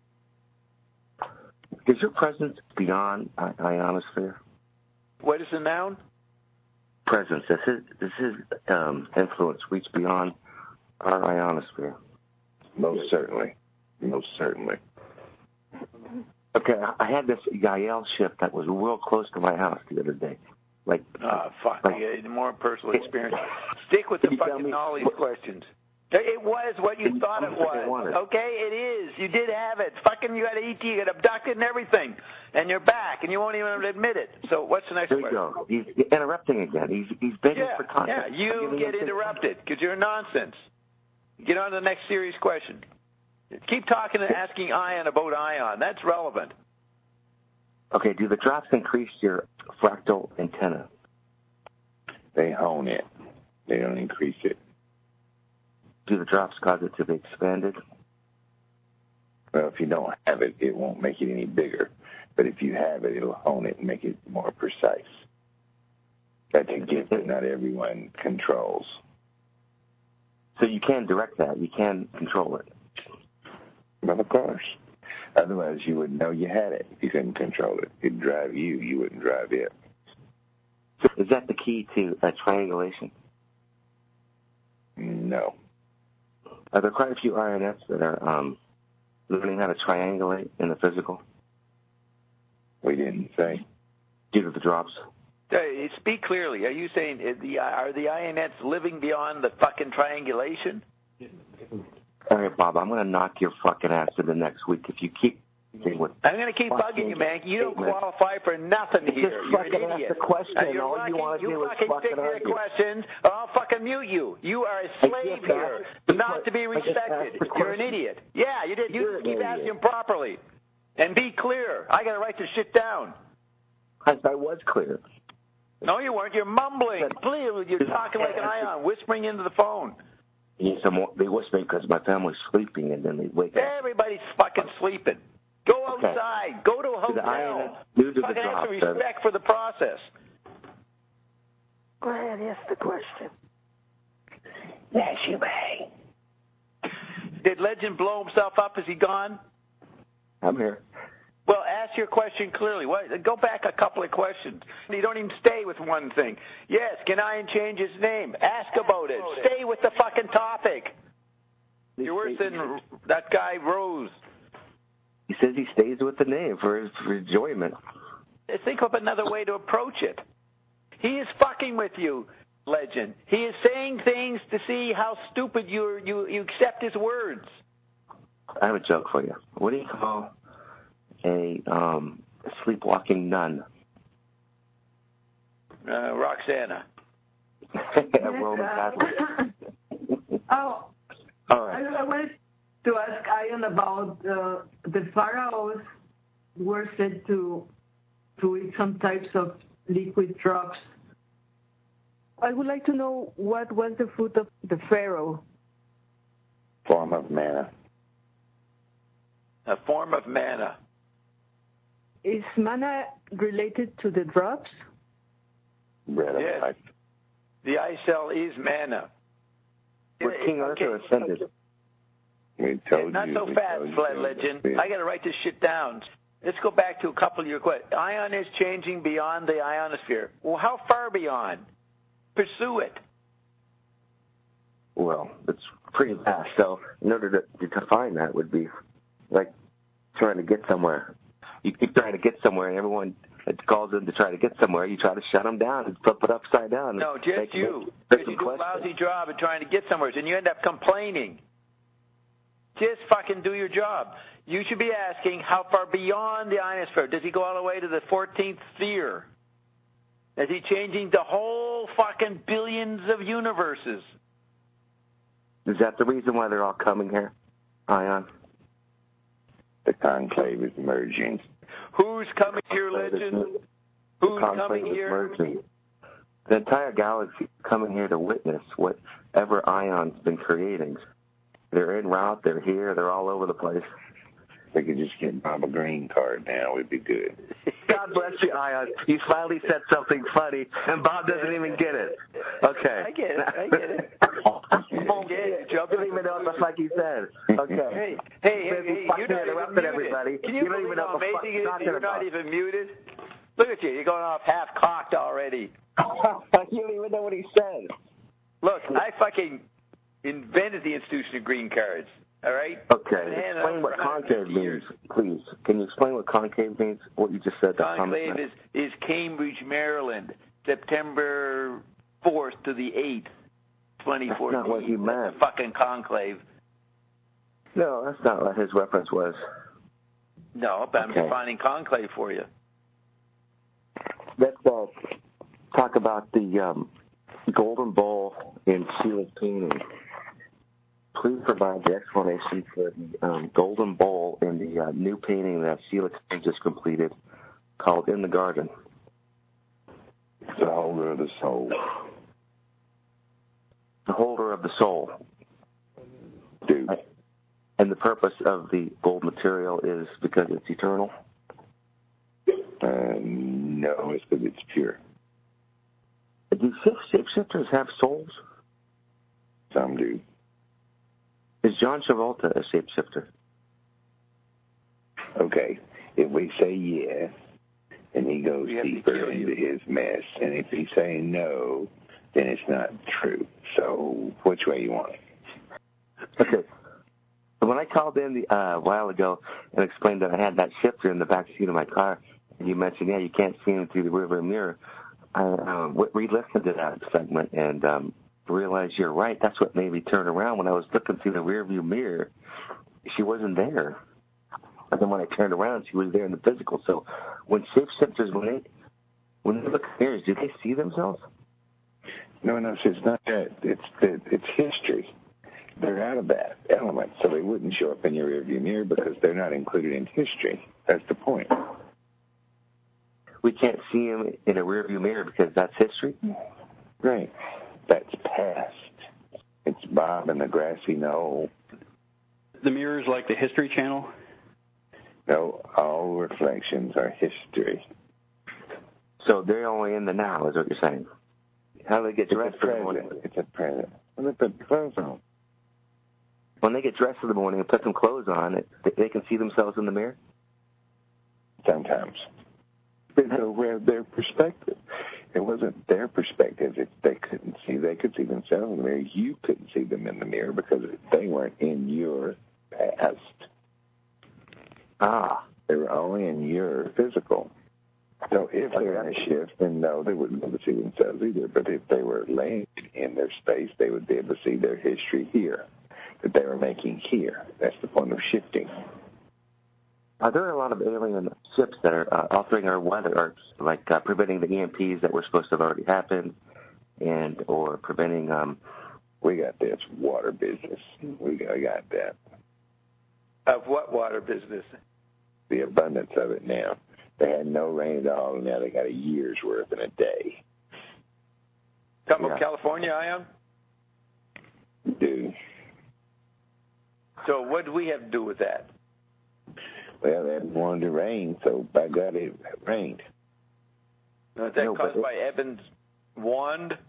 Is your presence beyond ionosphere? What is the noun? Presence. Does his influence reach beyond our ionosphere? Most certainly. Most certainly. Okay, I had this Yael ship that was real close to my house the other day. Fuck. More personal experience. Stick with the fucking knowledge questions. It was what you thought it was. Okay, it is. You did have it. Fucking, you got ET, you got abducted and everything. And you're back, and you won't even admit it. So what's the next question? There you go. He's interrupting again. He's begging for contact. Yeah, you get interrupted because you're nonsense. Get on to the next serious question. Keep talking and asking Ion about Ion. That's relevant. Okay, do the drops increase your fractal antenna? They hone it. They don't increase it. Do the drops cause it to be expanded? Well, if you don't have it, it won't make it any bigger. But if you have it, it'll hone it and make it more precise. That's a gift that not everyone controls. So you can direct that. You can control it. Well, of course. Otherwise, you would know you had it. You couldn't control it. It'd drive you. You wouldn't drive it. So is that the key to triangulation? No. Are there quite a few INFs that are learning how to triangulate in the physical? We didn't say. Due to the drops? Speak clearly. Are you saying are the INFs living beyond the fucking triangulation? All right, Bob, I'm going to knock your fucking ass in the next week if you keep... I'm going to keep bugging you, man. You don't qualify for nothing here. Just You're an fucking idiot. ask the question. All you want to do is fucking stick to your questions, or I'll fucking mute you. You are a slave here, not to be respected. You're an idiot. Yeah, you did. You keep asking him properly. And be clear. I got to write this shit down. I was clear. No, you weren't. You're mumbling. Please, you're talking like an ion, whispering into the phone. Yes, they whisper because my family's sleeping, and then they wake up. Everybody's fucking sleeping. Go outside. Go to a hotel. Fucking have some respect for the process. Go ahead, ask the question. Yes, you may. Did Legend blow himself up? Is he gone? I'm here. Well, ask your question clearly. Go back a couple of questions. You don't even stay with one thing. Yes, can Ian change his name? Ask about it. Stay with the fucking topic. You're worse than that guy Rose. He says he stays with the name for his enjoyment. Think of another way to approach it. He is fucking with you, Legend. He is saying things to see how stupid you accept his words. I have a joke for you. What do you call a sleepwalking nun? Roxana. A Roman Catholic. Oh, all right. I wanted to ask Ian about the pharaohs were said to eat some types of liquid drugs. I would like to know what was the food of the pharaoh. Form of manna. A form of manna. Is manna related to the drugs? Bread of yes. life. The eye cell is manna. Was King Arthur ascended? We told not you. so fast, Legend. I got to write this shit down. Let's go back to a couple of your questions. Ion is changing beyond the ionosphere. Well, how far beyond? Pursue it. Well, it's pretty vast. So in order to define that would be like trying to get somewhere. You keep trying to get somewhere, and everyone that calls in to try to get somewhere, you try to shut them down and flip it upside down. No, just you. Because you do a lousy job of trying to get somewhere, and you end up complaining. Just fucking do your job. You should be asking how far beyond the ionosphere. Does he go all the way to the 14th sphere? Is he changing the whole fucking billions of universes? Is that the reason why they're all coming here, Ion? The conclave is emerging. Who's coming here, Legend? Who's coming here? Emerging. The entire galaxy is coming here to witness whatever Ion's been creating. They're en route, they're here, they're all over the place. They could just get Bob a green card now, we'd be good. God bless you, Ion. You finally said something funny, and Bob doesn't even get it. Okay. I get it. You don't even know what the fuck he said. Okay. Hey, you're not even muted. Everybody. Can you believe how amazing it is that you're not even muted? Look at you. You're going off half-cocked already. You don't even know what he said. Look, I fucking invented the institution of green cards. All right? Okay. Explain what concave means, please. Can you explain what concave means, what you just said? Conclave is Cambridge, Maryland, September 4th to the 8th, 2014. That's not what he meant. The fucking conclave. No, that's not what his reference was. No, but I'm defining conclave for you. Let's talk about the golden bowl in Sheila's painting. Please provide the explanation for the golden bowl in the new painting that Sheila just completed called In the Garden. The holder of the soul. The holder of the soul. Dude. And the purpose of the gold material is because it's eternal? No, it's because it's pure. Do shapeshifters have souls? Some do. Is John Travolta a shapeshifter? Okay, if we say yes, and he goes deeper into his mess, and if he's saying no, then it's not true. So which way you want it? Okay. When I called in a while ago and explained that I had that shifter in the back seat of my car, and you mentioned, you can't see him through the rearview mirror, I re-listened to that segment, and realize you're right. That's what made me turn around. When I was looking through the rearview mirror, she wasn't there. And then when I turned around, she was there in the physical. So when shapeshifters, when they look at mirrors, do they see themselves? No, it's not that. It's history. They're out of that element, so they wouldn't show up in your rearview mirror because they're not included in history. That's the point. We can't see them in a rearview mirror because that's history? Right. That's past. It's Bob and the grassy knoll. The mirror is like the History Channel? No, all reflections are history. So they're only in the now, is what you're saying? How do they get dressed in the morning? It's a present. When they put clothes on. When they get dressed in the morning and put some clothes on, they can see themselves in the mirror? Sometimes. They know their perspective. It wasn't their perspective. They couldn't see. They could see themselves in the mirror. You couldn't see them in the mirror because they weren't in your past. They were only in your physical. So if they're in a shift, then no, they wouldn't be able to see themselves either. But if they were laying in their space, they would be able to see their history here that they were making here. That's the point of shifting. Are there a lot of alien ships that are altering our weather, or like preventing the EMPs that were supposed to have already happened, or preventing? We got this water business. We got that. Of what water business? The abundance of it now. They had no rain at all, and now they got a year's worth in a day. Come from California, Ion? Do. So what do we have to do with that? Well, they hadn't wanted to rain, so by God, it rained. Is that caused by Eben's wand?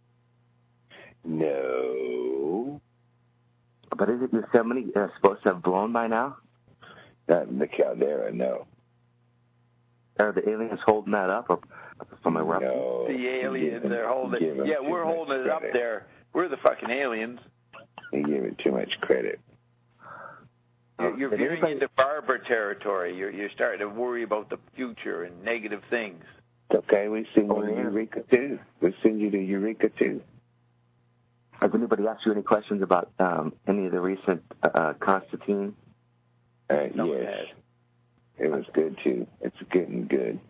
No. But isn't Yosemite supposed to have blown by now? Not in the caldera, no. Are the aliens holding that up, or from eruption? No. The aliens are holding it. Yeah, we're holding it up there. We're the fucking aliens. You give it too much credit. You're veering into Barber territory. You're starting to worry about the future and negative things. It's okay. We send you to Eureka, too. We send you to Eureka, too. Has anybody asked you any questions about any of the recent Constantine? Yes. It was good, too. It's getting good.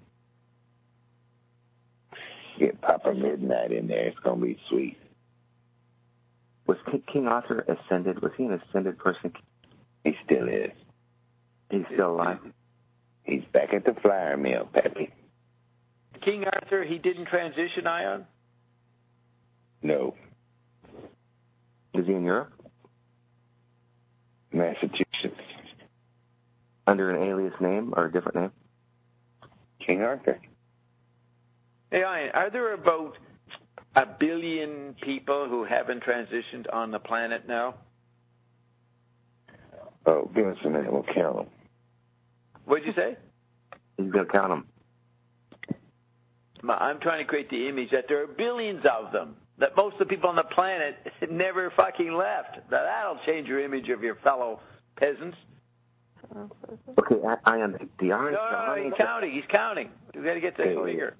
Get Papa Midnight in there. It's going to be sweet. Was King Arthur ascended? Was he an ascended person? He still is. He's still alive? He's back at the flour mill, Peppy. King Arthur, he didn't transition, Ion? No. Is he in Europe? Massachusetts. Under an alias name or a different name? King Arthur. Hey, Ian, are there about 1 billion people who haven't transitioned on the planet now? Oh, give us a minute. We'll count them. What'd you say? He's going to count them. I'm trying to create the image that there are billions of them, that most of the people on the planet never fucking left. Now, that'll change your image of your fellow peasants. Okay, I am the orange. No, he's counting. He's counting. We've got to get that figure.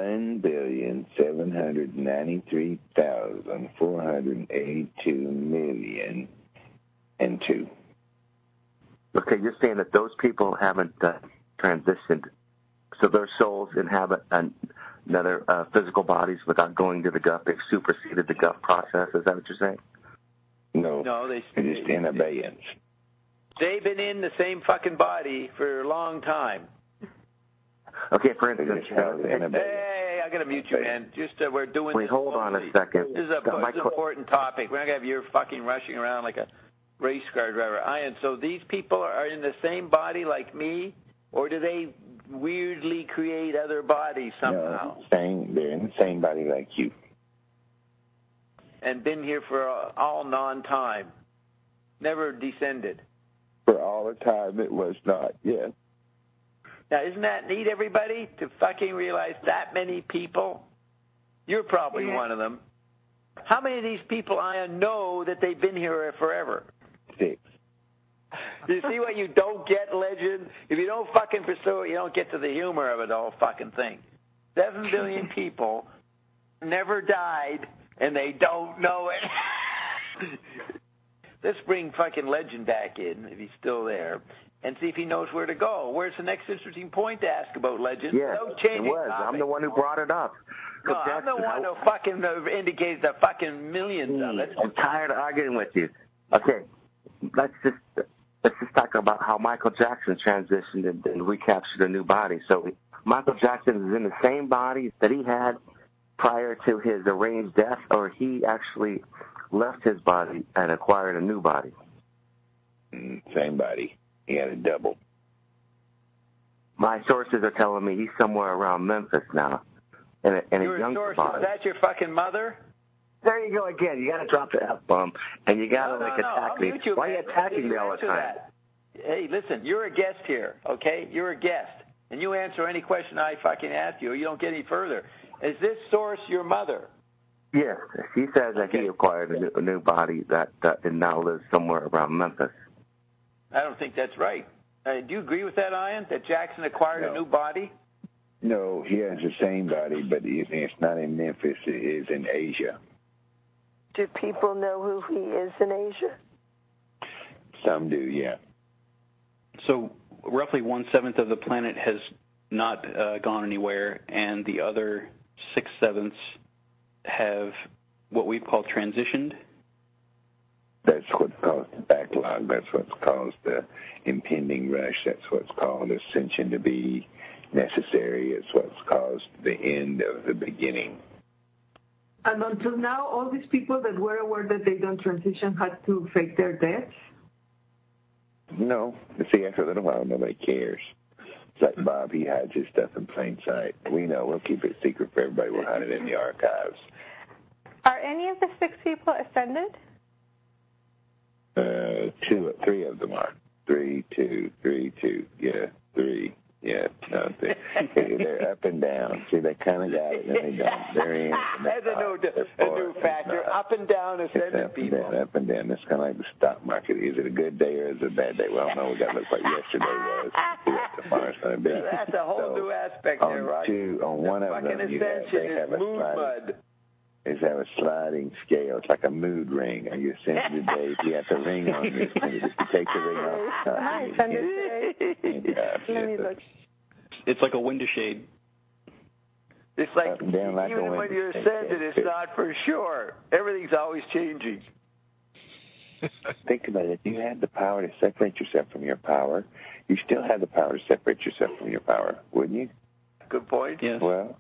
1,793,482,000,002. Okay, you're saying that those people haven't transitioned, so their souls inhabit another physical bodies without going to the gut. They've superseded the gut process. Is that what you're saying? No, they're just in abeyance. They've been in the same fucking body for a long time. Okay, for instance, hey, I got to mute you, man. Just we're doing. Wait, hold on a second. This is an important topic. We're not gonna have you fucking rushing around like a race car driver. Ian, so these people are in the same body like me, or do they weirdly create other bodies somehow? No, they're in the same body like you. And been here for all non-time. Never descended. For all the time it was not, yes. Now, isn't that neat, everybody, to fucking realize that many people? You're probably one of them. How many of these people, Ian, know that they've been here forever? 6. You see what you don't get, legend? If you don't fucking pursue it, you don't get to the humor of it whole fucking thing. 7 billion people never died, and they don't know it. Let's bring fucking Legend back in, if he's still there, and see if he knows where to go. Where's the next interesting point to ask about Legend? Yes, it was. Topic. I'm the one who brought it up. No, I'm the one who fucking indicates the fucking millions of it. I'm tired of arguing with you. Okay, let's just talk about how Michael Jackson transitioned and recaptured a new body. So Michael Jackson is in the same body that he had prior to his arranged death, or he actually left his body and acquired a new body? Same body. He had a double. My sources are telling me he's somewhere around Memphis now. In a younger body. Is that your fucking mother? There you go again. You got to drop the F-bomb, and you got to attack me. Why are you attacking me all the time? Hey, listen, you're a guest here, okay? You're a guest. And you answer any question I fucking ask you, or you don't get any further. Is this source your mother? Yes. She says that he acquired a new body that now lives somewhere around Memphis. I don't think that's right. Do you agree with that, Ian, that Jackson acquired a new body? No, he has the same body, but it's not in Memphis. It is in Asia. Do people know who he is in Asia? Some do, yeah. So roughly 1/7 of the planet has not gone anywhere, and the other 6/7 have what we've called transitioned. That's what's caused the backlog. That's what's caused the impending rush. That's what's called ascension to be necessary. It's what's caused the end of the beginning. And until now, all these people that were aware that they don't transition had to fake their deaths? No. See, after a little while, nobody cares. It's like Bob, he hides his stuff in plain sight. We know. We'll keep it secret for everybody. We'll hide it in the archives. Are any of the 6 people ascended? 3 of them are. 3, 2, 3, 2. Yeah, 3. Yeah, no, they're up and down. See, they kind of got it, and they don't. They're in. That's a new factor. Up and down ascended people. Up and down. It's kind of like the stock market. Is it a good day or is it a bad day? Well, no, we got to look like yesterday was. See what tomorrow's going to be. That's a whole new aspect there, right? On one of them, they have a sliding. They have a sliding scale. It's like a mood ring. Are you ascended today? If you have the ring on, you take the ring off. It's like a window shade. It's like, even when you're ascended, it's not for sure. Everything's always changing. Think about it. If you had the power to separate yourself from your power, you still have the power to separate yourself from your power, wouldn't you? Good point. Yes. Well,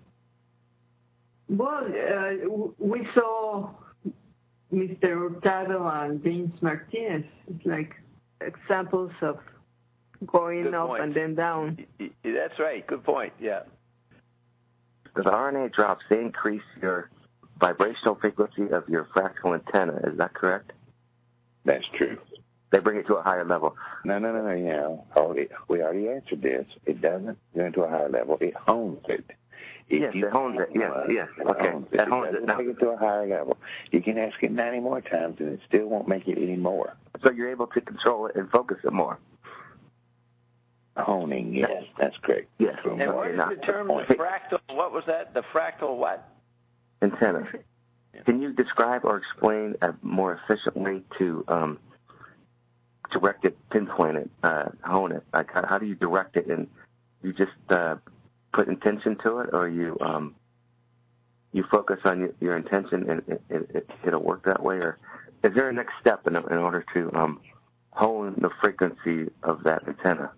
we saw Mr. Hurtado and James Martinez. It's like examples of going up and then down. That's right. Good point. Yeah. The RNA drops, they increase your vibrational frequency of your fractal antenna. Is that correct? That's true. They bring it to a higher level. No. We already answered this. It doesn't go into a higher level. It hones it. Yes, it hones it. Yes. Okay. It hones it now. Take it to a higher level. You can ask it 90 more times, and it still won't make it any more. So you're able to control it and focus it more. Honing, yes, that's correct. Yes. And where is the term the fractal? What was that? The fractal what? Antenna. Can you describe or explain a more efficient way to direct it, pinpoint it, hone it? Like how do you direct it? And you just put intention to it, or you focus on your intention and it'll work that way? Or is there a next step in order to hone the frequency of that antenna?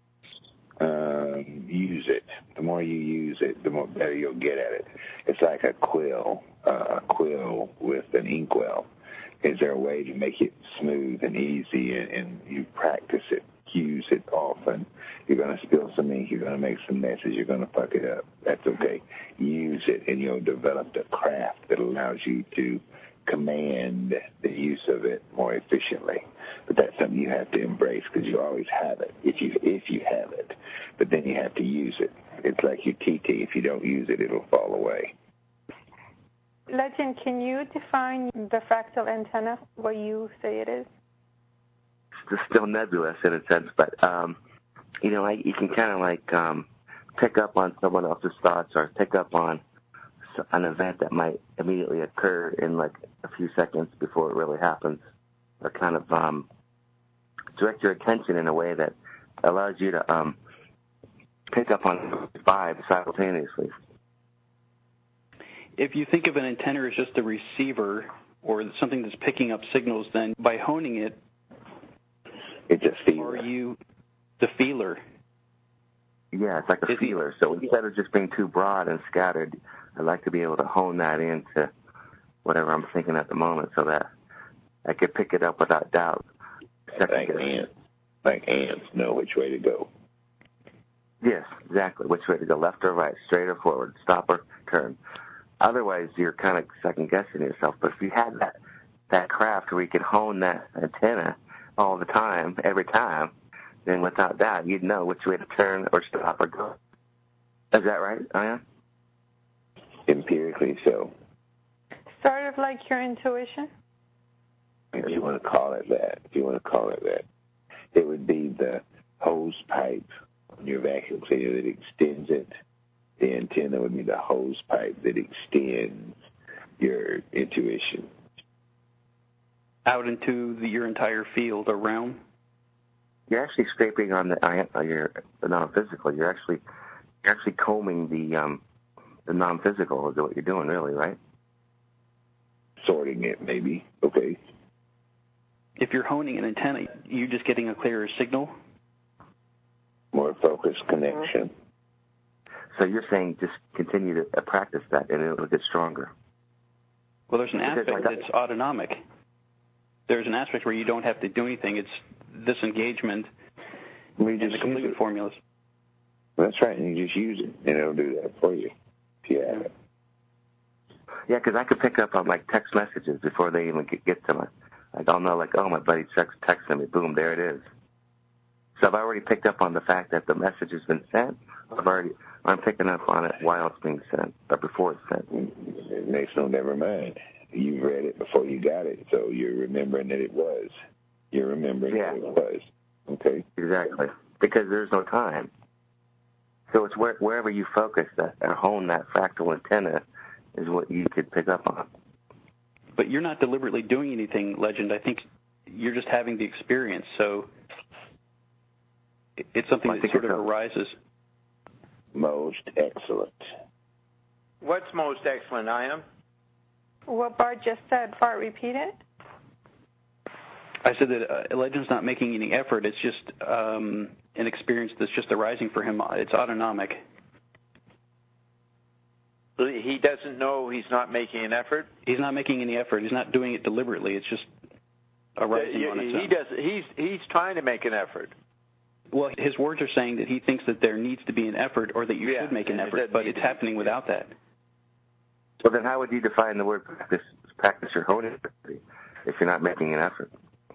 Use it. The more you use it, the more better you'll get at it. It's like a quill with an inkwell. Is there a way to make it smooth and easy, and you practice it, use it often? You're going to spill some ink, you're going to make some messes, you're going to fuck it up. That's okay. Use it, and you'll develop the craft that allows you to command the use of it more efficiently. But that's something you have to embrace because you always have it, if you have it. But then you have to use it. It's like your TT. If you don't use it, it'll fall away. Legend, can you define the fractal antenna, what you say it is? It's still nebulous in a sense, but, you can kind of like pick up on someone else's thoughts or pick up on an event that might immediately occur in like a few seconds before it really happens, or kind of direct your attention in a way that allows you to pick up on vibe simultaneously. If you think of an antenna as just a receiver or something that's picking up signals, then by honing it, it's a feeler. Are you the feeler? Yeah, it's like a feeler. So instead of just being too broad and scattered, I'd like to be able to hone that into whatever I'm thinking at the moment so that I could pick it up without doubt. Like ants know which way to go. Yes, exactly. Which way to go, left or right, straight or forward, stop or turn. Otherwise, you're kind of second-guessing yourself. But if you had that craft where you could hone that antenna all the time, every time, then without doubt, you'd know which way to turn or stop or go. Is that right, Ian? Empirically so. Sort of like your intuition? If you want to call it that, it would be the hose pipe on your vacuum cleaner that extends it. The antenna would be the hose pipe that extends your intuition out into your entire field or realm. You're actually scraping on the non-physical. You're actually combing the non-physical is what you're doing, really, right? Sorting it, maybe. Okay. If you're honing an antenna, you're just getting a clearer signal? More focused connection. So you're saying just continue to practice that and it'll get stronger. Well, there's an aspect that's autonomic. There's an aspect where you don't have to do anything. It's this engagement and the complete formulas. That's right, and you just use it, and it'll do that for you if you have it. Yeah, because I could pick up on, like, text messages before they even get to me. Like, I'll know, like, oh, my buddy texting me. Boom, there it is. So I've already picked up on the fact that the message has been sent. I'm picking up on it while it's being sent, or before it's sent. It makes no never mind. You've read it before you got it, so you're remembering that it was. You're remembering that it was. Okay? Exactly. Because there's no time. So it's wherever you focus that and hone that fractal antenna is what you could pick up on. But you're not deliberately doing anything, Legend. I think you're just having the experience. So it's something that sort of arises. Most excellent. What's most excellent, Ian? What Bart just said. Bart, repeat it. I said that Legend's not making any effort. It's just an experience that's just arising for him. It's autonomic. He doesn't know he's not making an effort? He's not making any effort. He's not doing it deliberately. It's just arising on its own. He's trying to make an effort. Well, his words are saying that he thinks that there needs to be an effort or that you should make an effort, but it's happening without that. Well, then how would you define the word practice your honing if you're not making an effort?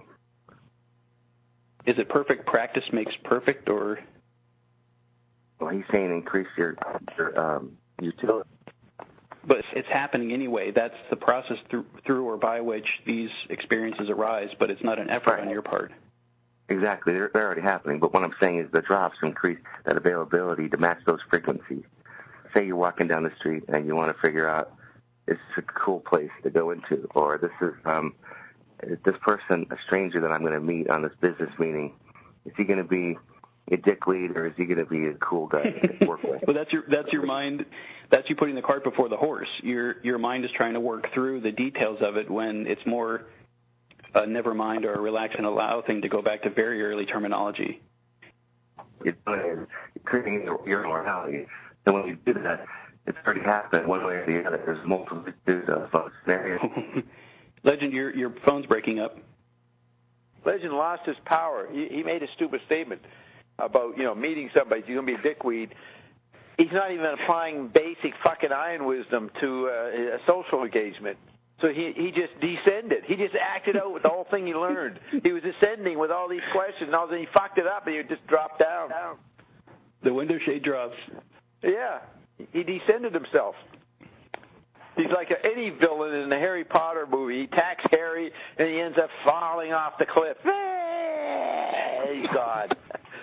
Is it perfect practice makes perfect, or? Well, he's saying increase your utility. But it's happening anyway. That's the process through or by which these experiences arise, but it's not an effort on your part. Exactly. They're already happening. But what I'm saying is the drops increase that availability to match those frequencies. Say you're walking down the street and you want to figure out, is this a cool place to go into? Or this is person a stranger that I'm going to meet on this business meeting? Is he going to be a dickweed or is he going to be a cool guy to work with? Well, that's your mind. That's you putting the cart before the horse. Your mind is trying to work through the details of it when it's more a never mind or a relax and allow thing, to go back to very early terminology. You're creating your morality. And when you do that, it's already happened one way or the other. There's multitudes of scenarios. Legend, your phone's breaking up. Legend lost his power. He made a stupid statement about, meeting somebody. He's going to be a dickweed. He's not even applying basic fucking iron wisdom to a social engagement. So he just descended. He just acted out with the whole thing he learned. He was ascending with all these questions, and all of a sudden he fucked it up, and he just dropped down. The window shade drops. Yeah, he descended himself. He's like any villain in the Harry Potter movie. He attacks Harry, and he ends up falling off the cliff. He's gone.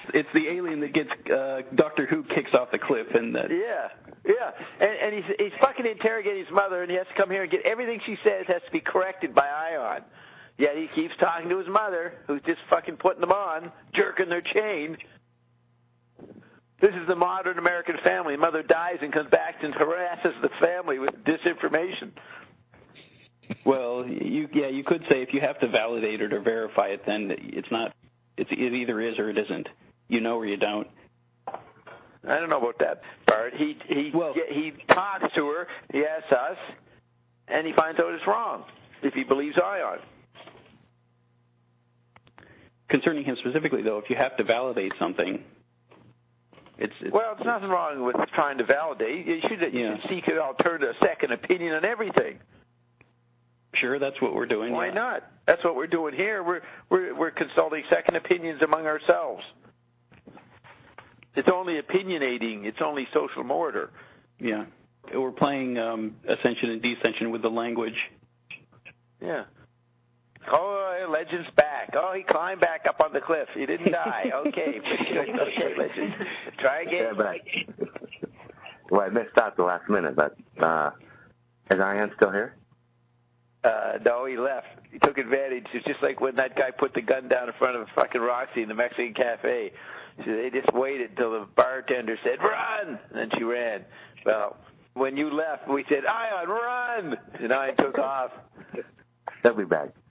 it's the alien that gets Doctor Who kicks off the cliff, and that. Yeah, and he's fucking interrogating his mother, and he has to come here and get everything she says has to be corrected by Ion. Yet he keeps talking to his mother, who's just fucking putting them on, jerking their chain. This is the modern American family. Mother dies and comes back and harasses the family with disinformation. Well, you could say if you have to validate it or verify it, then it's not. It either is or it isn't. You know or you don't. I don't know about that part. He talks to her, he asks us, and he finds out it's wrong if he believes Ion. Concerning him specifically, though, if you have to validate something, it's nothing wrong with trying to validate. You should seek an alternative, second opinion on everything. Sure, that's what we're doing. Why not? That's what we're doing here. We're consulting second opinions among ourselves. It's only opinionating. It's only social mortar. Yeah. We're playing ascension and descension with the language. Yeah. Oh, Legend's back. Oh, he climbed back up on the cliff. He didn't die. Okay. Okay, Legend. Try again. Well, I missed out the last minute, but is Ian still here? No, he left. He took advantage. It's just like when that guy put the gun down in front of fucking Roxy in the Mexican cafe. So they just waited until the bartender said, "Run!" And then she ran. Well, when you left, we said, "Ion, run!" And Ion took off. They'll be back.